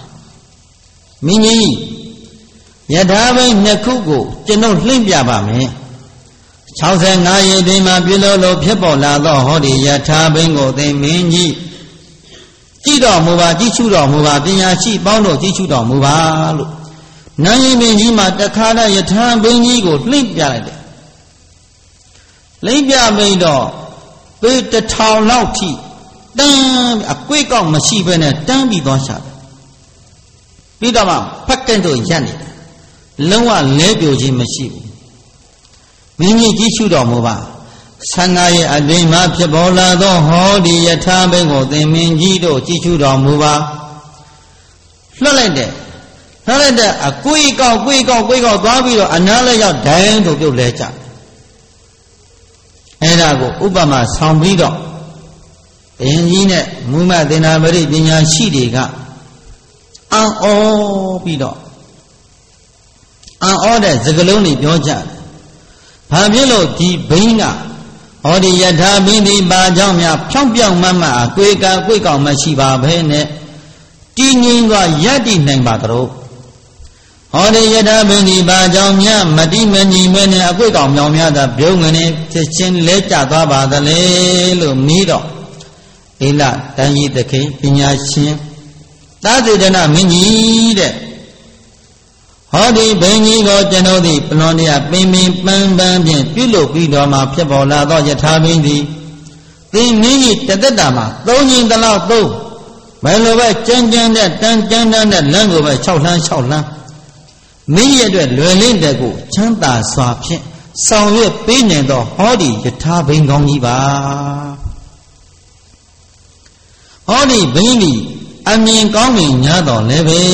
မင်းကြီးယထာဘိန်းနှစ်ခုကိုကျွန်ုပ်လှိမ့်ပြပါမယ် 65ရေတွင်မှပြုလို့လို့ဖြစ်ပေါ်လာသောဟောဒီယထာဘိန်းကိုသင်မင်းကြီးကြည့်တော်မူပါကြည့်ရှုတော်မူပါပညာရှိပေါင်းတို့ကြည့်ရှုတော်မူပါလို့နန်းရင်ပင်ကြီးမှာတခါတည်းယထာဘိန်းကြီးကိုလှိမ့်ပြလိုက်တယ်လိမ့်ပြပြီးတော့ပေ1000လောက်ထိတန်းအကွေးကောက်မရှိဘဲနဲ့တန်းပြီးသွားရှာတယ်ပြီးတော့မှဖက်ကန့်တို့ရက်နေတယ်လုံးဝလဲပြိုခြင်းမရှိဘူးမင်းကြီးကြည့်ရှုတော်မူပါ15ရက်အတွင်းမှာဖြစ်ပေါ်လာသောဟောဒီယထာဘိန်းကိုသင်မင်းကြီးတို့ကြည့်ရှုတော်မူပါလွှတ်လိုက်တဲ့အကွေးကောက်သွားပြီးတော့အနားလည်းရောက်ဒိုင်းတို့ပြုတ်လဲကြအဲ့ဒါကိုဥပမာဆောင်ပြီးတော့ဘုရင်ကြီးနဲ့မူမသင်္နာပရိပညာရှိတွေကအံ့ဩပြီးတော့အံ့ဩတဲ့စကားလုံးတွေပြောကြတယ်။ဘာဖြစ်လို့ဒီဘိန်းကဟောဒီယထာဘိန်းဒီပါကြောင့်များဖြောင်းပြောင်းမတ်အကွေကောင်မရှိပါဘဲနဲ့တည်ငြိမ်စွာယက်တည်နိုင်ပါတော့ဟောဒီယထာဘိန်းဒီပါကြောင့်များမတိမညီမဲနဲ့အကွေကောင်မြောင်များသာပြုံးငနေဖြစ်ချင်းလဲကျသွားပါသလဲလို့မီးတော့ဧလတန်ကြီးသခင်ပညာရှင်သာသေတနာမင်းကြီးတဲ့ဟောဒီဘိန်းကြီးကိုကျွန်ုပ်သည်ပလွန်တရားပင်ပန်းဖြင့်ပြုလုပ်ပြီးတော့မှဖြစ်ပေါ်လာသောယထာဘိန်းသည်သင်မင်းကြီးတသက်တာမှာ3ညင်တလောက်သုံးဘယ်လိုပဲကြမ်းတဲ့တန်းတဲ့လမ်းကိုပဲ6လှမ်းမင်းရဲ့အတွက်လွယ်လင့်တဲ့ကိုချမ်းသာစွာဖြင့်ဆောင်ရွက်ပေးနိုင်သောဟောဒီယထာဘိန်းကောင်းကြီးပါဟောဒီဘိန်းဒီအမြင်ကောင်းမြင်ညာတော်လည်းပဲ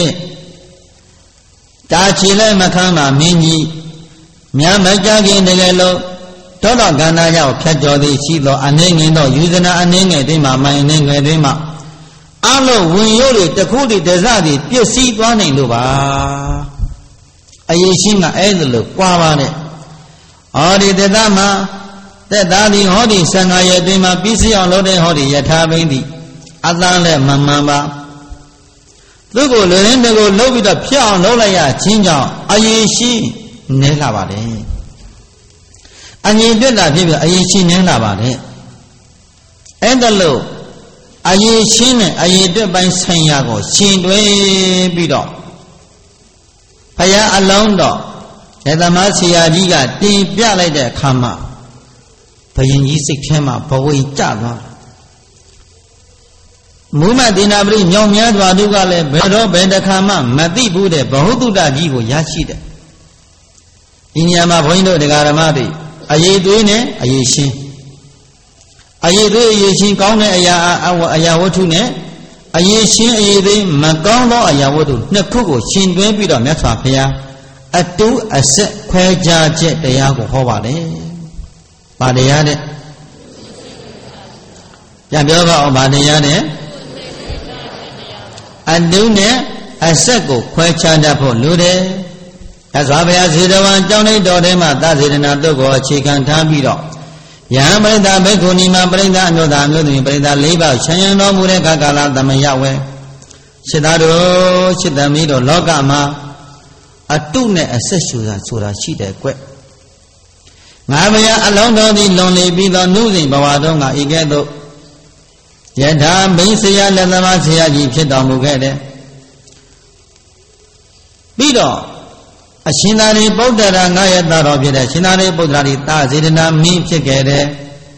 တာချီလည်းမခံပါမင်းကြီးမြတ်မကြခင်တကယ်လို့တောတော်ကန္နာရောက်ဖြတ်ကျော်သည်ရှိသောအနေငင်သောယူဇနာအနေငယ်တွင်မှမိုင်အနေငယ်တွင်မှအလုံးဝင်ရိုးတွေတခုတည်းတစသည်ပြည့်စည်သွားနိုင်လို့ပါအရေးရှိကအဲ့ဒါလို့ကြွားပါနဲ့ဟောဒီတသက်မှာသက်သာသည်ဟောဒီ15ရက်တွင်မှပြီးစီအောင်လုပ်တဲ့ဟောဒီယထာဘိန်းသည်အတန်းလည်းမမှန်ပါသူကိုလွယ်ရင်းတကိုလှုပ်ပြီးတော့ဖြတ်အောင်လုပ်လိုက်ရချင်းကြောင့်အရေးရှိနဲလာပါတယ်အငြိပြတ်တာဖြစ်ပြီးအရေးရှိနဲလာပါတယ်အဲ့ဒါလို့အရေးရှင်းနဲ့အရေးတွက်ပိုင်းဆိုင်ရာကိုရှင်တွဲပြီးတော့ဘုရားအလုံးတော်ဒေသမားဆရာကြီးကတင်ပြလိုက်တဲ့အခါမှာဘုရင်ကြီးစိတ်ထဲမှာဘဝကျသွားမူမသင်္နာပရိညောင်များစွာတို့ကလည်းဘယ်တော့ဘယ်တခါမှမသိဘူးတဲ့ဘဟုတုတ္တကြီးကိုရရှိတယ်ဒီညမှာဘုန်းကြီးတို့တရားဓမ္မတွေအရေးသွေးနဲ့အရေးရှင်းအရေးသွေးအရေးရှင်းကောင်းတဲ့အရာဝတ္ထုနဲ့အရေးရှင်းအရေးသွေးမကောင်းသောအရာဝတ္ထုနှစ်ခုကိုရှင်တွဲပြီးတော့မြတ်စွာဘုရားအတူအဆက်ခွဲခြားချက်တရားကိုဟောပါတယ်။ဗာတရားတဲ့ပြန်ပြောပါအောင်ဗာတရားတဲ့အတုနဲ့အဆက်ကိုခွဲခြားတတ်ဖို့လိုတယ်။ဒါဆိုဘုရားဇေတဝန်ကျောင်းလေးတော်ထဲမှာသာစေတနာတုတ်ကိုအခြေခံထားပြီးတော့ယဟန်ပရိသတ်ဘိက္ခုနီမှာပရိသတ်အမျိုးသားမျိုးသမီးပရိသတ်၄ပါးဆံရံတော်မူတဲ့ကာလသမယဝဲစိတ္တတို့စိတ္တမီးတို့လောကမှာအတုနဲ့အဆက်ဆိုတာရှိတယ်ကွ။ငါဘုရားအလုံးတော်သည်လွန်လေပြီးသောနုစဉ်ဘဝတော်ကဤကဲ့သို့ယထာဘိန်းဆရာလက်သမားဆရာကြီးဖြစ်တော်မူခဲ့တယ်ပြီးတော့အရှင်သာရိပုတ္တရာငါရတတော်ဖြစ်တဲ့ရှင်သာရိပုတ္တရာဒီသာစေတနာမင်းဖြစ်ခဲ့တယ်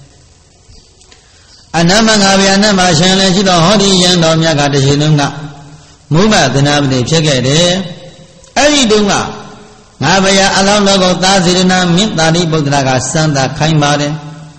အနမငါဗျာနမရှင်လည်းရှိတော်ဟောဒီယံတော်မြတ်ကတရှိလုံးကမုမသနာပတိဖြစ်ခဲ့တယ်အဲ့ဒီတုန်းကငါဗျာအလောင်းတော်ကိုသာစေတနာမင်းသာရိပုတ္တရာကစံသာခိုင်းပါတယ်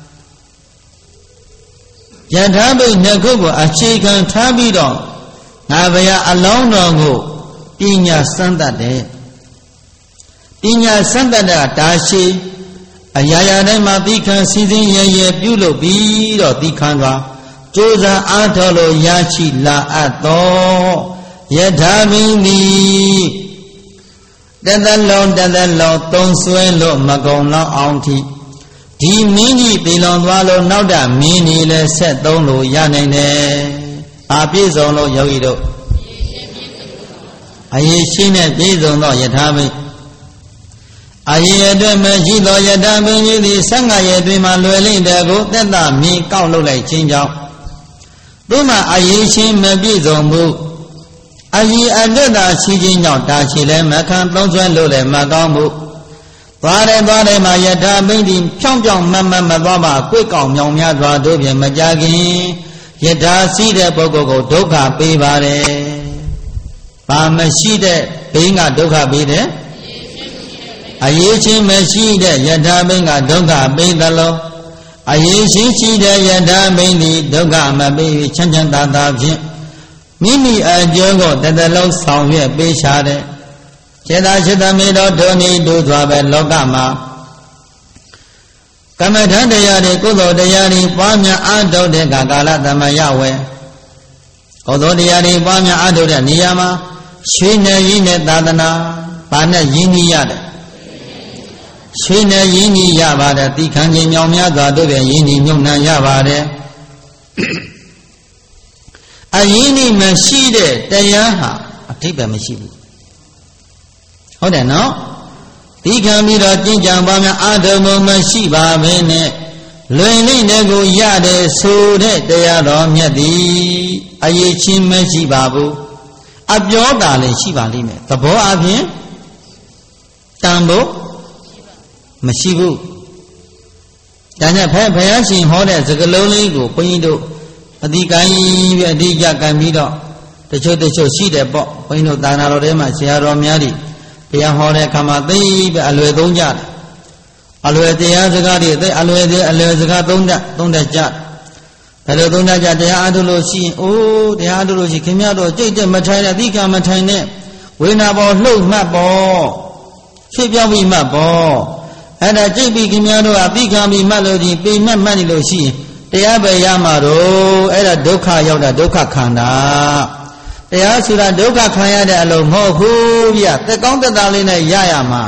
ယထာဘိန်းနှစ်ခုကိုအခြေခံထားပြီးတော့ငါဘုရားအလောင်းတော်ကိုပညာစမ်းသတ်တယ်ပညာစမ်းသတ်တာဒါရှိအရာရာတိုင်းမှာသီခံစီစဉ်ရပြုလုပ်ပြီးတော့သီခံသွားကြိုးစားအားထုတ်လို့ရရှိလာအပ်သောယထာဘိန်းသည်တသက်လုံးသုံးဆွဲလို့မကုန်လောက်အောင်ထိဒီမင်းကြီးပြည်လွန်သွားလို့နောက်တာမင်းကြီးလည်းဆက်သုံးလို့ရနိုင်တယ်။အာပြည့်စုံလို့ယောဂီတို့အရေးရှင်းနဲ့ပြည့်စုံသောယထာဘိန်းအရေအတွက်မရှိသောယထာပင်ကြီးသည်15ရက်တွင်မှလွယ်လိမ့်တဲ့ကိုသက်သာမြင်ကောက်လုပ်လိုက်ခြင်းကြောင့်သူမှအရေချင်းမပြည့်စုံမှုအရေအတွက်သာရှိခြင်းကြောင့်တာချီလည်းမခံသုံးဆွဲလို့လည်းမကောင်းမှုသွားတယ်မှာယထာပင်သည်ဖြောင်းပြောင်းမသွားပါကွေ့ကောင်မြောင်များစွာတို့ဖြင့်မကြခင်ယထာရှိတဲ့ပုဂ္ဂိုလ်ကိုဒုက္ခပေးပါတယ်။ဘာမရှိတဲ့ဘိန်းကဒုက္ခပေးတယ်အရေးချင်းမရှိတဲ့ယထာဘိန်းကဒုက္ခပေးသလိုအရေးရှိတဲ့ယထာဘိန်းသည်ဒုက္ခမပေးချမ်းချမ်းသာသာဖြင့်မိမိအကျိုးကိုတသက်လုံးဆောင်ရွက်ပေးချတဲ့စေတရှိတမေတော်ဒုနိဒုစွာပဲလောကမှာကမ္မထတရားတွေကုသိုလ်တရားတွေပွားများအားထုတ်တဲ့ကာလသမယဝဲကုသိုလ်တရားတွေပွားများအားထုတ်တဲ့နေရာမှာရွှေနဲ့ရင်းနဲ့သာသနာဘာနဲ့ရင်းနှီးရတယ်ရွှေနဲ့ရင်းနှီးရပါတယ်တိခံခြင်းမြောင်များစွာတို့ဖြင့်ရင်းနှီးမြုပ်နှံရပါတယ်အရင်းနှီးမရှိတဲ့တရားဟာအဓိပ္ပာယ်မရှိဘူးဟုတ်တယ်နော်ဒီခံပြီးတော့ကျင့်ကြံပါများအာထုံမှုမရှိပါဘဲနဲ့လွင်လိမ့်တဲ့ကိုရတဲ့ဆိုတဲ့တရားတော်မြတ်သည်အရေးချင်းမရှိပါဘူးအပြောတာလည်းရှိပါလိမ့်မယ်သဘောအပြင်တန်ဖို့မရှိဘူးဒါနဲ့ဘုရားရှင်ဟောတဲ့စကားလုံးလေးကိုဘုန်းကြီးတို့အတိကိုင်းပြီးအတိအကျကန်ပြီးတော့တချို့ရှိတယ်ပေါ့ဘုန်းကြီးတို့သာနာတော်ထဲမှာဆရာတော်များတွေတရားဟောတဲ့အခါမှာသိပဲအလွယ်သုံးကြတယ်အလွယ်တရားစကားတွေသိအလွယ်စကားသုံးတတ်ကြဘယ်လိုသုံးတတ်ကြတရားအားထုတ်လို့ရှိရင်အိုးတရားအားထုတ်လို့ရှိခင်ဗျားတို့ကြိတ်တဲ့မထိုင်တဲ့သိကမထိုင်တဲ့ဝေနာပေါ်လှုပ်မှတ်ပေါ်ဖြည့်ပြောင်းပြီးမှတ်ပေါ်အဲ့ဒါကြိတ်ပြီးခင်ဗျားတို့ကသိကပြီးမှတ်လို့ဒီပိမှတ်မှတ်နေလို့ရှိရင်တရားပဲရမှာတော့အဲ့ဒါဒုက္ခရောက်တာဒုက္ခခန္ဓာတရားဆိုတာဒုက္ခခံရတဲ့အလုံးမဟုတ်ဘူးဗျသက်ကောင်းသက်သာလေးနဲ့ရရမှာ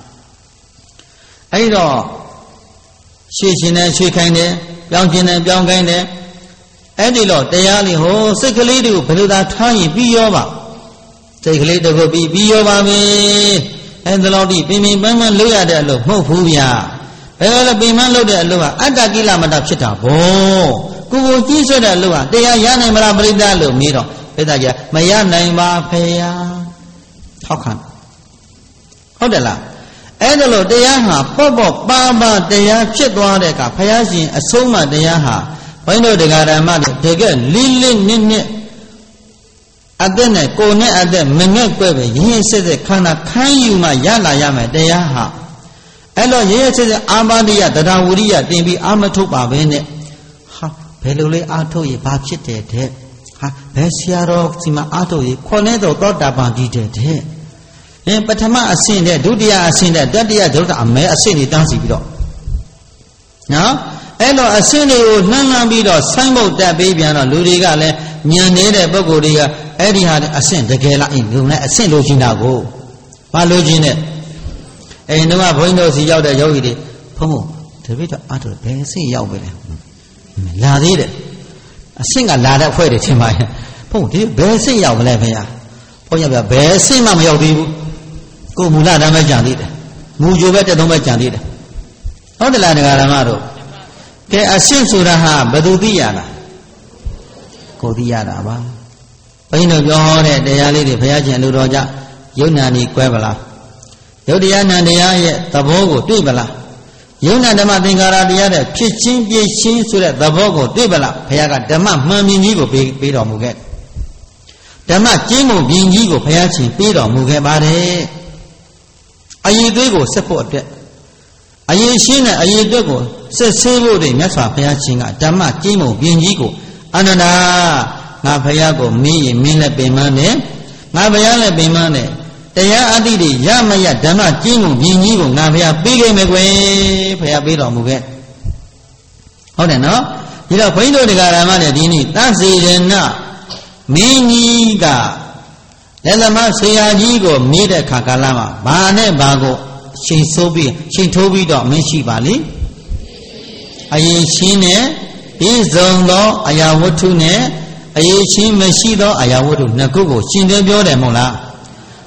အဲ့တော့ရှေ့ရှင်နဲ့ရှေ့ခိုင်းတယ်ပြောင်းခြင်းနဲ့ပြောင်းခိုင်းတယ်အဲ့ဒီတော့တရားလေးဟိုစိတ်ကလေးတွေကိုဘယ်လိုသာထားရင်ပြီးရောပါစိတ်ကလေးတစ်ခုပြီးရောပါပြီအဲ့ဒါလို့ဒီပင်ပန်းလုပ်ရတဲ့အလုံးမဟုတ်ဘူးဗျဘယ်လိုလဲပင်ပန်းလုပ်တဲ့အလုံးကအတ္တကိလမတဖြစ်တာဗောကိုကြီးဆွတဲ့အလုံးကတရားရနိုင်မလားပရိသတ်လို့မေးတော့ပိဿာကြီးမရနိုင်ပါဖေယာထောက်ခံဟုတ်တယ်လားအဲ့ဒါလို့တရားဟာပေါ့ပါတရားဖြစ်သွားတဲ့အခါဘုရားရှင်အဆုံးအမတရားဟာဘုန်းတို့တရားဓမ္မတွေတကယ်လေးနစ်အသက်နဲ့ကိုယ်နဲ့အသက်မငဲ့ကွဲပဲရင်းစစ်ခန္ဓာခိုင်းယူမှရလာရမယ်တရားဟာအဲ့တော့ရင်းစစ်အာမတိယတရားဝရိယတင်ပြီးအာမထုတ်ပါပဲနဲ့ဟာဘယ်လိုလဲအာထုတ်ရဘာဖြစ်တယ်တဲ့ဟာဘယ်ဆရာတော်စီမအားထုတ်ရခေါ်နေတော့သောတာပန်ကြီးတဲ့ပထမအဆင့်တဲ့ဒုတိယအဆင့်တဲ့တတိယဒုတိယအမဲအဆင့်တွေတန်းစီပြီးတော့နော်အဲ့တော့အဆင့်တွေကိုလှမ်းပြီးတော့ဆိုင်းဘုတ်တက်ပေးပြန်တော့လူတွေကလည်းညံနေတဲ့ပုဂ္ဂိုလ်တွေကအဲ့ဒီဟာအဆင့်တကယ်လားလူနဲ့အဆင့်လိုချင်တာကိုမလိုချင်နဲ့အိမ်တော့ဘုန်းကြီးတို့စီရောက်တဲ့ယောဂီတွေဘုန်းဘုန်းတပည့်တော်အားထုတ်ဘယ်အဆင့်ရောက်ပဲလဲလာသေးတယ်အဆင့်ကလာတဲ့အဖွဲ့တွေထင်ပါရဲ့ဘုန်းဒီဘယ်အဆင့်ရောက်မလဲခင်ဗျာဘုန်းကြီးကဘယ်အဆင့်မှမရောက်သေးဘူးကိုမူလတမ်းပဲကြံသေးတယ်မူကြိုပဲတက်သုံးပဲကြံသေးတယ်ဟုတ်တယ်လားဒကာဓမ္မတို့ကဲအဆင့်ဆိုတာဟာဘယ်သူသိရလားကိုသိရတာပါဘုန်းကြီးတို့ပြောတဲ့တရားလေးတွေဘုရားရှင်လူတော်ကြယုံနာနေကွဲပလားယုတ်တရားနံတရားရဲ့သဘောကိုတွေ့ပလားယုံနာဓမ္မသင်္ကာရတရားတဲ့ဖြစ်ချင်းပြည့်ချင်းဆိုတဲ့သဘောကိုတွေ့ပလားဘုရားကဓမ္မမှန်မြင်ကြီးကိုပေးတော်မူခဲ့ဓမ္မကျင်းမှုမြင်ကြီးကိုဘုရားရှင်ပေးတော်မူခဲ့ပါတယ်အယည်သွေးကိုဆက်ဖို့အတွက်အယည်ရှင်းတဲ့အယည်သွေးကိုဆက်ဆေးဖို့တွေမြတ်စွာဘုရားရှင်ကဓမ္မကျင်းမှုမြင်ကြီးကိုအနန္ဒာငါဘုရားကိုမင်းရင်မင်းလည်းပင်မနဲ့ငါဘုရားလည်းပင်မနဲ့တရားအတိတွေရမရဓမ္မကျင်းမှုမြင်ကြီးကိုငါဘုရားပေးခဲ့မယ်ကွယ်ဘုရားပေးတော်မူခဲ့ဟုတ်တယ်နော်ဒီတော့ဘုန်းကြီးတို့တရားဓမ္မတွေဒီနေ့သစေရဏမင်းကြီးကလက်သမားဆရာကြီးကိုမေးတဲ့ခါကာလမှာဘာနဲ့ဘာကိုချိန်ထိုးပြီးတော့မင်းရှိပါလိအရင်ရှင်းနဲ့ပြီးဆုံးသောအရာဝတ္ထုနဲ့အရင်ရှင်းမရှိသောအရာဝတ္ထုနှစ်ခုကိုရှင်းတယ်ပြောတယ်မဟုတ်လား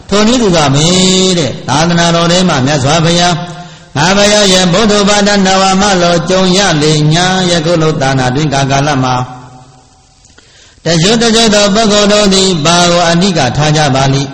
ထိုနည်းသူကမေးတဲ့သာသနာတော်ထဲမှာမြတ်စွာဘုရားငါဘုရားရဲ့ဘုဒ္ဓဘာသာနဝမလောကြုံရလေညာယခုလိုသာနာတွင်ကာလမှာတချို့သောပုဂ္ဂိုလ်တို့သည်ဘာကိုအဓိကထားကြပါလိ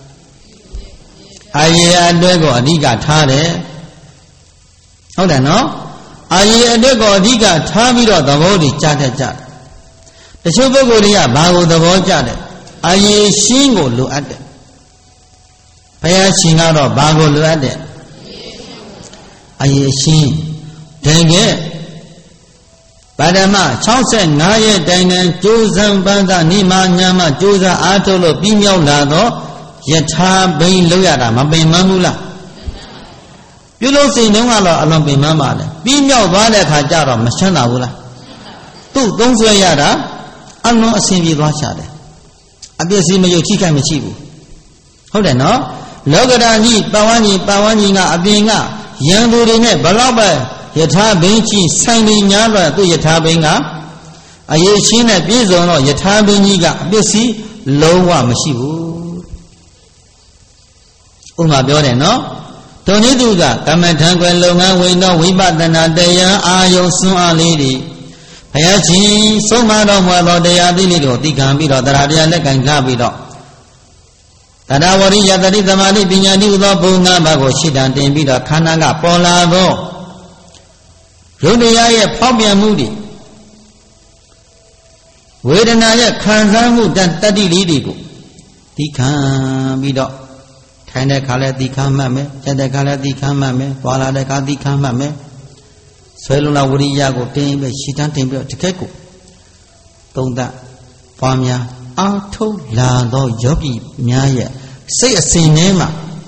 အာရေအတွက်ကိုအဓိကထားတယ်ဟုတ်တယ်နော်အာရေအတွက်ကိုအဓိကထားပြီးတော့သဘောတွေကြားတတ်ကြတယ်တချို့ပုဂ္ဂိုလ်တွေကဘာကိုသဘောကျတယ်အာရေရှင်းကိုလိုအပ်တယ်ဘုရားရှင်ကတော့ဘာကိုလိုအပ်တယ်အာရေရှင်းတကယ်ဗဒမ65ရက်တိုင်တန်ကြိုးစံပန်းသာနိမာညာမကြိုးစားအားထုတ်လို့ပြီးမြောက်လာတော့ယထာဘိန်းလောက်ရတာမပင်မဘူးလားပြုလို့စိတ်တုံးကတော့အလွန်ပင်မပါလေပြီးမြောက်သွားတဲ့အခါကျတော့မချမ်းသာဘူးလားသူ့သုံးဆွဲရတာအလွန်အဆင်ပြေသွားချတယ်အပြည့်စီမယုတ်ထိခိုက်မရှိဘူးဟုတ်တယ်နော်လောကဓာကြီးပဝန်းကြီးကအပြင်ကရန်သူတွေနဲ့ဘလောက်ပဲယထာဘိန်းကြီးဆိုင်နေညာတော့သူ့ယထာဘိန်းကအရေးချင်းနဲ့ပြည့်စုံတော့ယထာဘိန်းကြီးကအပြည့်စီလုံးဝမရှိဘူးဥပမာပြောတယ်နော်တုံနည်းသူကကမ္မထံကွယ်လုပ်ငန်းဝင်တော့ဝိပဿနာတရားအာယုံစွမ်းအားလေးတွေဘုရားရှင်ဆုံးမတော်မူသောတရားသီးလေးကိုသိခံပြီးတော့တရားတရားလက်ကင်ထားပြီးတော့တရားဝရိယတတိသမာဓိပညာတိဟူသောဘုံ၅ပါးကိုရှေ့တန်းတင်ပြီးတော့ခန္ဓာကပေါ်လာသောရုပ်တရားရဲ့ဖောက်ပြန်မှုတွေဝေဒနာရဲ့ခံစားမှုတတ္တိလေးတွေကိုသိခံပြီးတော့ထိုင်တဲ့ခါလဲသိခံမှတ်မယ်၊ချက်တဲ့ခါလဲသိခံမှတ်မယ်၊သွားလာတဲ့ခါသိခံမှတ်မယ်။ဆွဲလုံးလာဝရိယကိုတင်းပြီးရှေ့တန်းတင်ပြီးတော့တကယ့်ကိုသုံးသပ်ပွားများအားထုတ်လာသောယောဂီများရဲ့စိတ်အစဉ်ထဲမှာ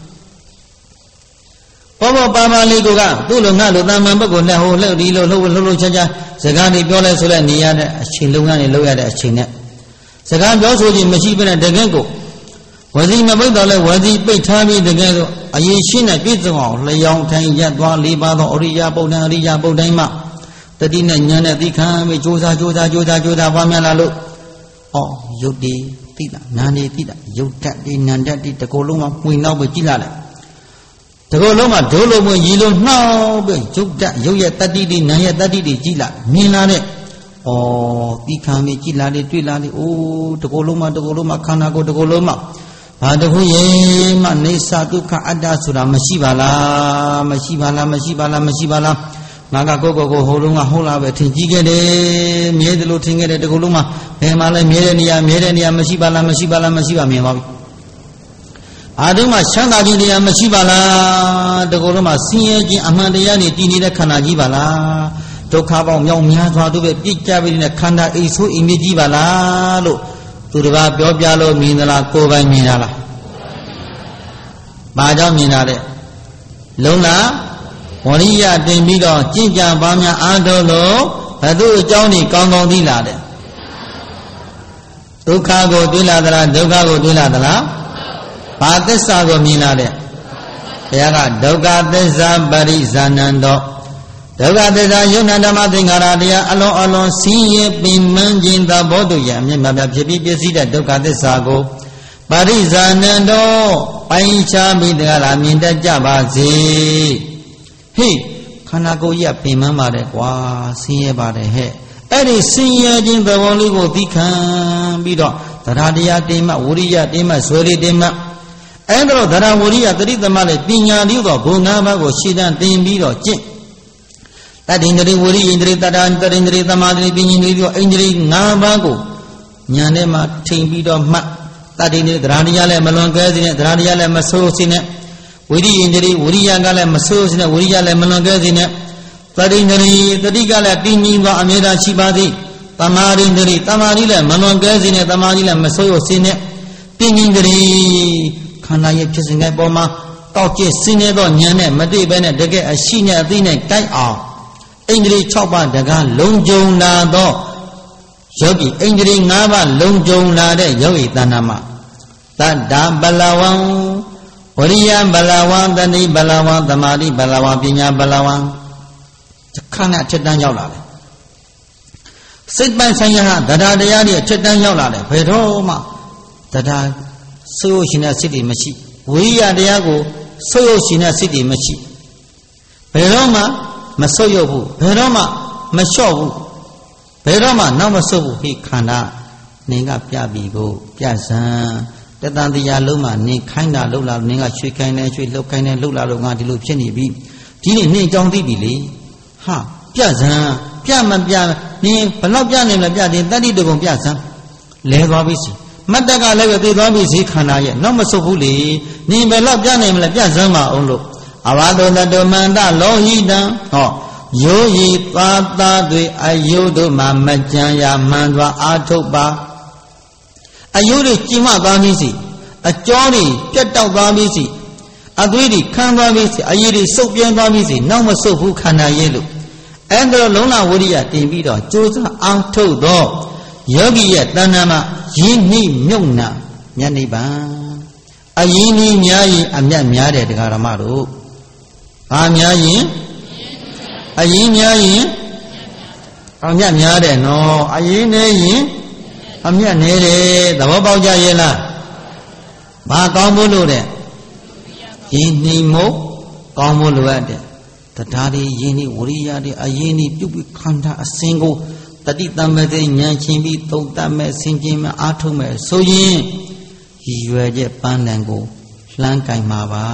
ဘောပါပါလေးကသူ့လိုငါလိုတမန်ပုဂ္ဂိုလ်နဲ့ဟိုလှုပ်ဒီလိုလှုပ်ချာချာစကားတွေပြောလဲဆိုလဲနေရတဲ့အချိန်လုံးကနေလောက်ရတဲ့အချိန်နဲ့စကားပြောဆိုခြင်းမရှိဘဲနဲ့တကယ့်ကိုဝစီမပိတ်တော့လဲဝစီပိတ်ထားပြီးတကယ်ဆိုအရေးရှင်းနဲ့ပြည့်စုံအောင်လျောင်းထိုင်ရက်သွား၄ပါးသောအရိယာပုဒ်တိုင်းမှာတတိနဲ့ဉာဏ်နဲ့သိခံပြီးကြိုးစားပွားများလာလို့ယုတ်ဒီသိလားနာနေသိလားယုတ်တတ်ဒီနန္တတ်ဒီတကောလုံးမှာဝင်နောက်ပဲကြည့်လာတယ်တကောလုံးမှာဒိုးလုံးမရီလုံးနှောက်ပြီးယုတ်တတ်ယုတ်ရဲ့တတ္တိဒီနာရဲ့တတ္တိဒီကြည့်လာမြင်လာတဲ့သိခံပြီးကြည့်လာတယ်တွေ့လာတယ်တကောလုံးမှာခန္ဓာကိုယ်တကောလုံးမှာဘာတခုရဲ့မှနေသဒုက္ခအတ္တဆိုတာမရှိပါလားငါကကိုယ့်ကိုဟိုလုံးကဟုတ်လားပဲထင်ကြည့်ခဲ့တယ်မြဲတယ်လို့ထင်ခဲ့တယ်တကူလုံးမှာဘယ်မှာလဲမြဲတဲ့နေရာမရှိပါလားမြင်သွားပြီအာတုမှာချမ်းသာခြင်းတရားမရှိပါလားတကူလုံးမှာဆင်းရဲခြင်းအမှန်တရားတွေတည်နေတဲ့ခန္ဓာကြီးပါလားဒုက္ခပေါင်းမြောက်များစွာတို့ပဲပြစ်ကြပြီးတဲ့ခန္ဓာအိဆိုးအိမ်မြစ်ကြီးပါလားလို့သူတစ်ပါးပြောပြလို့မြင်သလားကိုယ်ပိုင်မြင်တာလားဘာကြောင့်မြင်တာလဲလုံးလားဝရိယတင်ပြီးတော့ကြင်ကြံပါများအားထုတ်လို့ဘသူအကြောင်းကြီးကောင်းသိလာတယ်ဒုက္ခကိုတွေ့လာသလားဒုက္ခကိုတွေ့လာသလားဘာသစ္စာကိုမြင်လာတဲ့ဘုရားကဒုက္ခသစ္စာပရိဇာနန္တောဒုက္ခသစ္စာယုံနာဓမ္မသင်္ခါရတရားအလွန်ဆင်းရဲပင်ပန်းခြင်းသဘောတူရအမြင့်မြတ်ဖြစ်ပြီးပြည့်စည်တဲ့ဒုက္ခသစ္စာကိုပရိဇာနန္တောပိုင်းခြားပြီးတရားလာမြင်တတ်ကြပါစေဟိခန္ဓာကိုယ်ကြီးကပင်ပန်းပါတယ်ကွာဆင်းရဲပါတယ်ဟဲ့အဲ့ဒီဆင်းရဲခြင်းသဘောလေးကိုသိခံပြီးတော့တရားတရားတင်မှဝိရိယတင်မှဇွဲလေးတင်မှအဲ့ဒါတော့တရားဝိရိယတတိသမနဲ့ပညာတည်းသောဘုံ၅ပါးကိုရှင်းတန်းတင်ပြီးတော့ကျင့်တတ္တိန္ဒြေဝိရိယန္ဒြေတတ္တန္ဒြေသမာဓိပညာတွေပြောအိန္ဒြေ၅ပါးကိုဉာဏ်နဲ့မှထိန်ပြီးတော့မှတ်တတ္တိန္ဒြေတရားတရားလည်းမလွန်ကဲစေနဲ့တရားတရားလည်းမဆိုးစေနဲ့ဝိရိယန္ဒြေဝိရိယကလည်းမဆိုးစေနဲ့ဝိရိယလည်းမလွန်ကဲစေနဲ့တတ္တိန္ဒြေတတိကလည်းတည်ငြိမ်သောအမြဲတမ်းရှိပါသည်သမာဓိန္ဒြေသမာဓိလည်းမလွန်ကဲစေနဲ့သမာဓိလည်းမဆိုးစေနဲ့ပညာန္ဒြေခန္ဓာရဲ့ဖြစ်စဉ်ရဲ့ပေါ်မှာတောက်ကျစင်းနေသောဉာဏ်နဲ့မတိပဲနဲ့တကယ်အရှိနဲ့အသိနဲ့တိုက်အောင်ဣန္ဒြေ6ပါးတကားလုံးကြုံလာသောယောဂီဣန္ဒြေ5ပါးလုံးကြုံလာတဲ့ယောဂီတဏ္ဍမှာတတ္တဘလဝံဝရိယဘလဝံတတိဘလဝံသမာဓိဘလဝံပညာဘလဝံခန္ဓာအထက်တန်းရောက်လာတယ်စိတ်ပိုင်းဆိုင်ရာတရားတရားတွေအထက်တန်းရောက်လာတယ်ဘယ်တော့မှတရားဆိုးရှင်တဲ့စိတ်တွေမရှိဝိရိယတရားကိုဆုပ်ယုပ်ရှင်တဲ့စိတ်တွေမရှိဘယ်တော့မှမဆုပ်ယုပ်ဘူးဘယ်တော့မှမလျှော့ဘူးဘယ်တော့မှနောက်မဆုပ်ဘူးဟိခန္ဓာနင်ကပြပြီကိုပြစံတတန်တရားလုံးမှာနင်ခိုင်းတာလှုပ်လာနင်ကရွှေခိုင်းတယ်ရွှေလှုပ်ခိုင်းတယ်လှုပ်လာလို့ငါဒီလိုဖြစ်နေပြီဒီနေ့နင်ကြောင်းသိပြီလေဟာပြစံပြမပြနင်ဘလောက်ပြနေမလဲပြတယ်တတိတကုံပြစံလဲသွားပြီစီမတ်တကလည်းပဲသိသွားပြီစီခန္ဓာရဲ့နောက်မဆုပ်ဘူးလေနင်ဘယ်လောက်ပြနေမလဲပြစံမအောင်လို့အဘာတောတတမန္တလောဟိတံဟောယောဤသာသာတွေအယုတို့မှာမကြံရမှန်သွားအာထုတ်ပါအယုတွေကြည်မသွားပြီစီအကြောတွေပြတ်တောက်သွားပြီစီအသွေးတွေခန်းသွားပြီစီအရည်တွေစုပ်ပြင်းသွားပြီစီနောက်မဆုပ်ဘူးခန္ဓာရဲ့လို့အဲ့ဒါလုံးလဝိရိယတင်ပြီးတော့ကြိုးစားအောင်ထုတ်တော့ယောဂီရဲ့တဏ္ဍာမှာယဉ်နှိမြုပ်နာမြတ်နိဗ္ဗာန်အယဉ်နှိများရင်အမြတ်များတယ်တရားဓမ္မတို့ဘာများရင်အယဉ်များရင်အမြတ်များတယ်နော်အယဉ်နေရင်အမြတ်နေတယ်သဘောပေါက်ကြရဲ့လားဘာကောင်းဖို့လို့တဲ့ယဉ်နှိမို့ကောင်းဖို့လိုအပ်တယ်တရားတွေယဉ်နှိဝရိယတွေအယဉ်နှိပြုပြီးခန္ဓာအစဉ်ကိုတတိတမတဲ့ဉာဏ်ချင်းပြီးသုံးတတ်မဲ့ဆင်ခြင်မဲ့အားထုတ်မဲ့ဆိုရင်ရွယ်ချက်ပန်းတန်ကိုလှမ်းကင်မှာပါ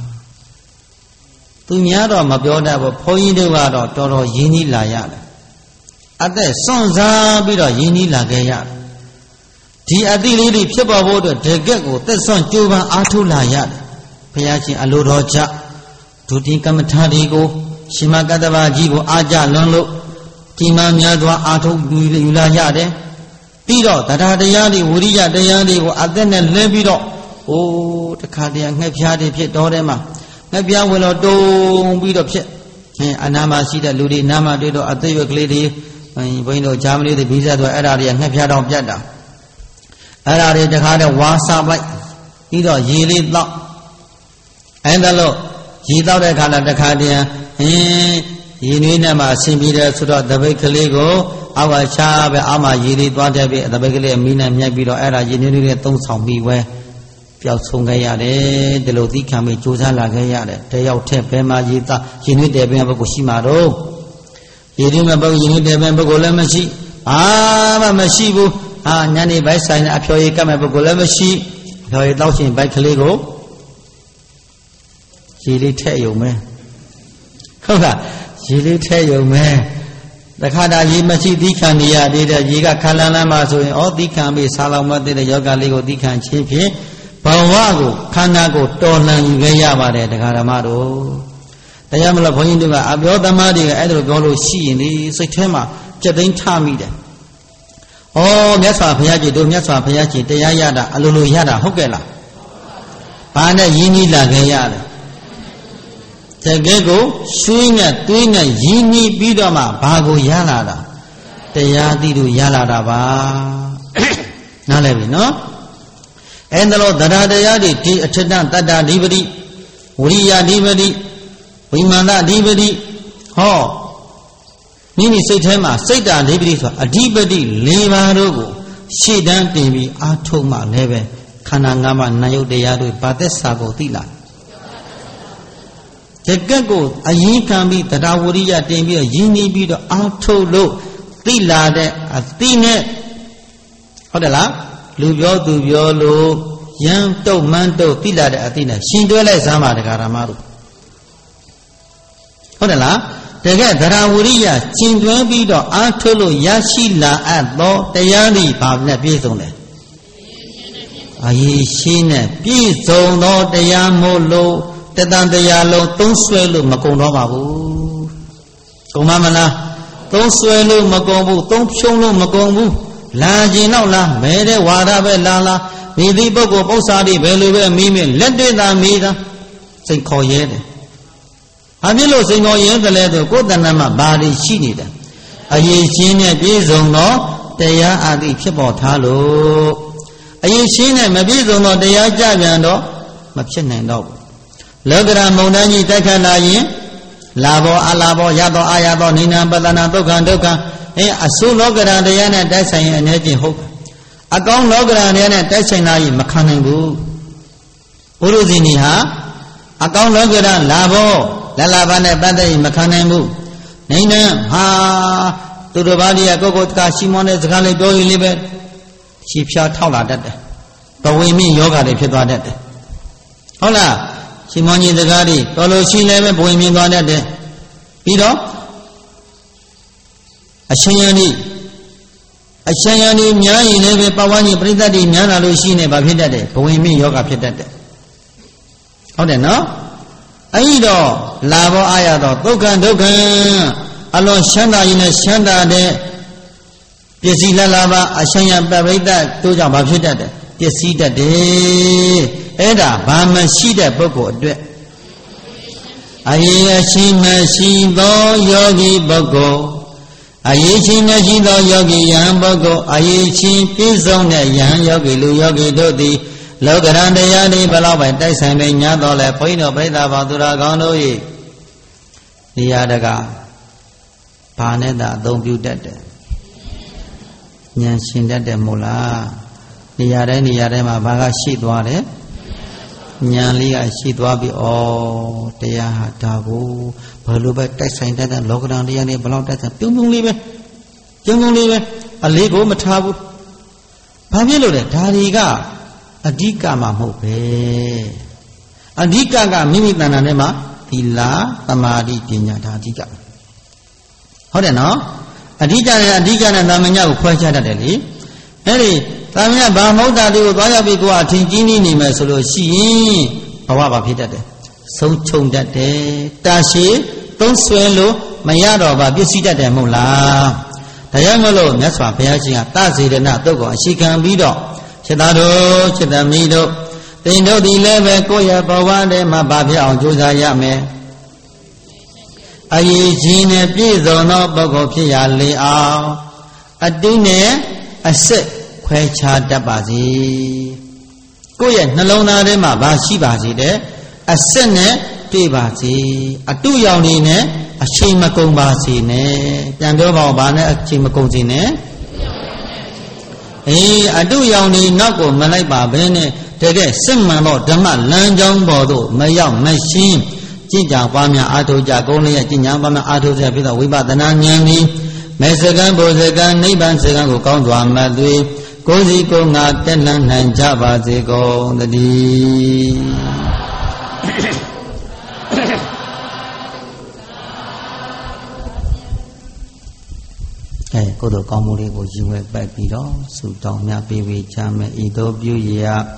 သူများတော့မပြောတတ်ဘူးဘုန်းကြီးတို့ကတော့တော်တော်ရင်းနှီးလာရတယ်အသက်စွန့်စားပြီးတော့ရင်းနှီးလာခဲ့ရတယ်ဒီအတိလေးတွေဖြစ်ပေါ်ဖို့အတွက်တကက်ကိုသက်စွန့်ကြိုးပမ်းအားထုတ်လာရတယ်ဘုရားရှင်အလိုတော်ကြဒုတိယကမ္မထာတွေကိုရှင်မကတ္တဗကြီးကိုအားကြလွန်လို့ဒီမှများစွာအားထုတ်ယူလာရတယ်ပြီးတော့တရားတရားတွေဝိရိယတရားတွေကိုအသက်နဲ့လဲပြီးတော့အိုးတခါတည်းငှက်ဖြားတွေဖြစ်တော်တယ်မှာငှက်ပြားဝင်တော့တုံပြီးတော့ဖြစ်အနာမရှိတဲ့လူတွေနာမတွေ့တော့အသက်ရွယ်ကလေးတွေဘုန်းကြီးတို့ဂျာမနီတွေဗီဇာတွေအဲ့ဒါတွေကငှက်ပြားတော့ပြတ်တာအဲ့ဒါတွေတခါတည်းဝါစားလိုက်ပြီးတော့ရေလေးတောက်အဲ့ဒါလို့ရေတောက်တဲ့ခါလာတခါတည်းရေနွေးနဲ့မှအဆင်ပြေတယ်ဆိုတော့တပိတ်ကလေးကိုအောက်ကချားပဲအောက်မှာရေလေးသွားတဲ့ပြီးတပိတ်ကလေးမီးနဲ့မြက်ပြီးတော့အဲ့ဒါရေနွေးလေးသုံးဆောင်ပြီးဝဲပျောက်ဆုံးခဲ့ရတယ်ဒီလိုသိခံပြီးကြိုးစားလာခဲ့ရတယ်တယောက်ထက်ဘယ်မှာရေသားရေနွေးတယ်ပင်ပုဂ္ဂိုလ်ရှိမှာတော့ရေနွေးမဲ့ပုဂ္ဂိုလ်ရေနွေးတယ်ပင်ပုဂ္ဂိုလ်လည်းမရှိမှမရှိဘူးညနေပိုင်းဆိုင်တဲ့အဖျော်ရည်ကပ်မဲ့ပုဂ္ဂိုလ်လည်းမရှိအဖျော်ရည်တောက်ရှင်ဘိုက်ကလေးကိုရေလေးထည့်ယုံမယ်ဟုတ်လားရေလေးထည့်ယုံမယ်တခါတည်းရေမရှိသီးခံနေရသေးတယ်ရေကခါလန်းလန်းမှဆိုရင်သီးခံပြီးစားလောက်မသိတဲ့ယောဂလေးကိုသီးခံခြင်းဖြင့်ဘဝကိုခန္ဓာကိုတော်လှန်ယူခဲ့ရပါတယ်တရားဓမ္မတို့တရားမလို့ဘုန်းကြီးတို့ကအပြောသမားတွေကအဲ့ဒါလိုပြောလို့ရှိရင်ဒီစိတ်ထဲမှာကြက်သိမ်းထမိတယ်ဩမြတ်စွာဘုရားကြီးတို့မြတ်စွာဘုရားကြီးတရားရတာအလိုလိုရတာဟုတ်ကဲ့လားဘာနဲ့ရင်းနှီးလာခဲ့ရတယ်တကယ်ကိုရွှေနဲ့သွေးနဲ့ရင်းနှီးပြီးတော့မှဘာကိုရလာတာတရားသိလို့ရလာတာပါနားလည်ပြီနော်အဲ့ဒါလို့တရားတရားတွေဒီအထက်တတ္တဓိပတိဝိရိယဓိပတိဝိမာနဓိပတိဟောမိမိစိတ်ထဲမှာစိတ်ဓာဓိပတိဆိုတာအဓိပတိ၄ပါးတို့ကိုရှေ့တန်းတင်ပြီးအားထုတ်မှလည်းပဲခန္ဓာ၅ပါးနာယုတ်တရားတွေဘာသက်စာကိုသိလာတကက်ကိုအရင်ခံပြီးတရားဝရိယတင်ပြီးတော့ရင်းနှီးပြီးတော့အားထုတ်လို့သိလာတဲ့အသိနဲ့ဟုတ်တယ်လားလူပြောသူပြောလို့ရမ်းတုတ်မှန်းတုတ်သိလာတဲ့အသိနဲ့ရှင်တွဲလိုက်စမ်းပါတရားဓမ္မတို့ဟုတ်တယ်လားတကယ်တရားဝရိယရှင်တွဲပြီးတော့အားထုတ်လို့ရရှိလာအပ်သောတရားတွေဘာနဲ့ပြည့်စုံတယ်အရေးရှင်းနဲ့ပြည့်စုံသောတရားမို့လို့တတန်တရားလုံးသုံးဆွဲလို့မကုန်တော့ပါဘူးကုန်မလားသုံးဆွဲလို့မကုန်ဘူးသုံးဖြုံးလို့မကုန်ဘူးလာခြင်းတော့လားမဲတဲ့ဝါဒပဲလာမိသည့်ပုဂ္ဂိုလ်ပု္ပ္ပာတိဘယ်လိုပဲမိမိလက်တွေ့သာမိတာစိတ်ခေါ်ရဲတယ်အဖြစ်လို့စိတ်ခေါ်ရဲတယ်လဲဆိုကိုယ်တဏ္ဍမှာဘာတွေရှိနေတယ်အရေးချင်းနဲ့ပြည့်စုံသောတရားအာတိဖြစ်ပေါ်ထားလို့အရေးချင်းနဲ့မပြည့်စုံသောတရားကြပြန်တော့မဖြစ်နိုင်တော့ဘူးလောကရမုံတန်းကြီးတိုက်ခတ်လာရင်လာဘောအလာဘောရသောအာရသောနိနာပတနာဒုက္ခဒုက္ခအဆုလောကရတရားနဲ့တိုက်ဆိုင်ရင်အနေချင်းဟုတ်အကောင်းလောကရတရားနဲ့တိုက်ဆိုင်လာရင်မခံနိုင်ဘူး Uruzini ha, account logera labo, lalabane bade makanamu. Nina ha, to the body a go Simon is gonna go in live. Sheep shot holla that. But we mean yoga if you got that. Hola, Simoni the Gadi, Tolo she never boy me on that day. Pido Ashayani, Nyai never Pawani, Pritadi, Nyana Lucine, Babida, boy me yoga pit that day. How then, no? Aido, Lavo Ayado, Dogan, Alon Shanda in a Shanda de Yesila Lava, Ashaya Babida, Toja Babida, Yesida de Eda, Bama Shida Boko. Ayashi Mashido Yogi Boko, Ayashi Mashido Yogi Yan Boko, Ayashi Pizone Yan Yogi Lu Yogi Dodi, Logaranda Yani Balaba, Tyson Yadole, Poino Breda Badura Gono, Yadaga, Paneda, don't do that. Nyan Shinda de Mula, Niyarema Baga Shidware, Nyanlia Shidwabi, oh, Tea Tabu, Paluba, Tyson, and Logan, Yani, Blot, and Jungle Live, a Lego Matabu, Pamilo, Tariga, a Dika Mamope, a Dika Mimi Nananema, Tila, Tamadi, Pinya Tatika. How then, no? Adija and Damania question at Delhi. Hey, Tamia Bamoda, the Bayabiqua, Tingini, Mesolo, she, Pawaba Peter. So chong that day, Tashi, don't swallow, Mayado, Babisita de Mula. Tayamolo, that's why Piagia, Tazi, the Natogo, she can be dog. Chedado, Chedamido. They know the 11 Koya Pawade, Mababia, Josayame. Aye, Gene, please don't know Bogopia Lea. A dinner, a sick, Quacha Dabazi. Goya, Nalona de Mabashi Bazi there, a sene, Pibazi, a 2 Yaunine, a Chimakong Bazine, Yandova Bana, a Chimakongine. Eh, I do Yauni Nago, Malaiba Bene, Tege, Simano, Dama, Lanjong Bodo, Mayang, Machine. Jinja Pamia Ato Jagoni, Jinjama Ato Zapita, Wibadana Nyani, Mexican Bozegan, Niban Segan, who come to Amadui, Kozi Konga, Tenan, and Java Zego, the D. Hey, go to Comori, was you were back below, so don't me be with Jam, Ido Buya.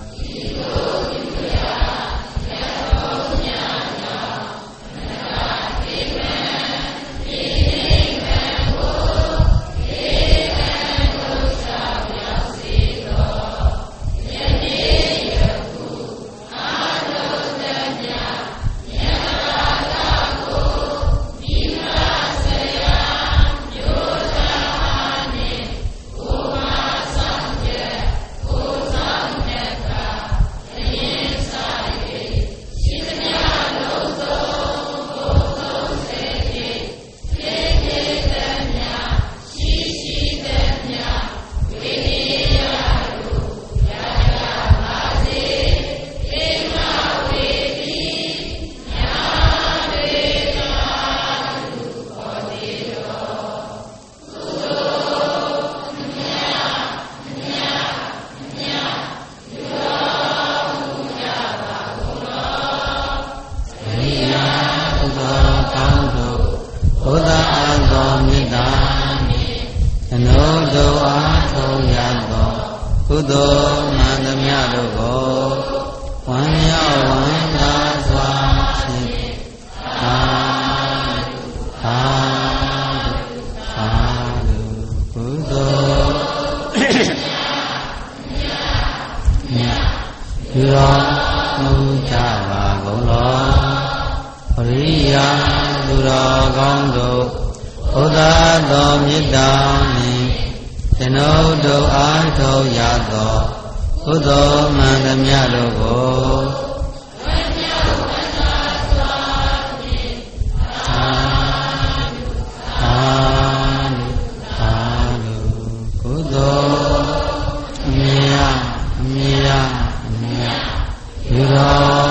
Hira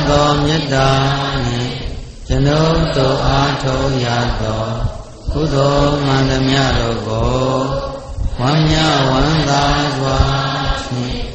သောမေတ္တာနှင့်ကျွန်ုပ်တို့အားထုတ်ရသောကုသိုလ်မှန်သမျှတို့ကိုဝမ်းမြောက်ဝမ်းသာစွာဖြင့်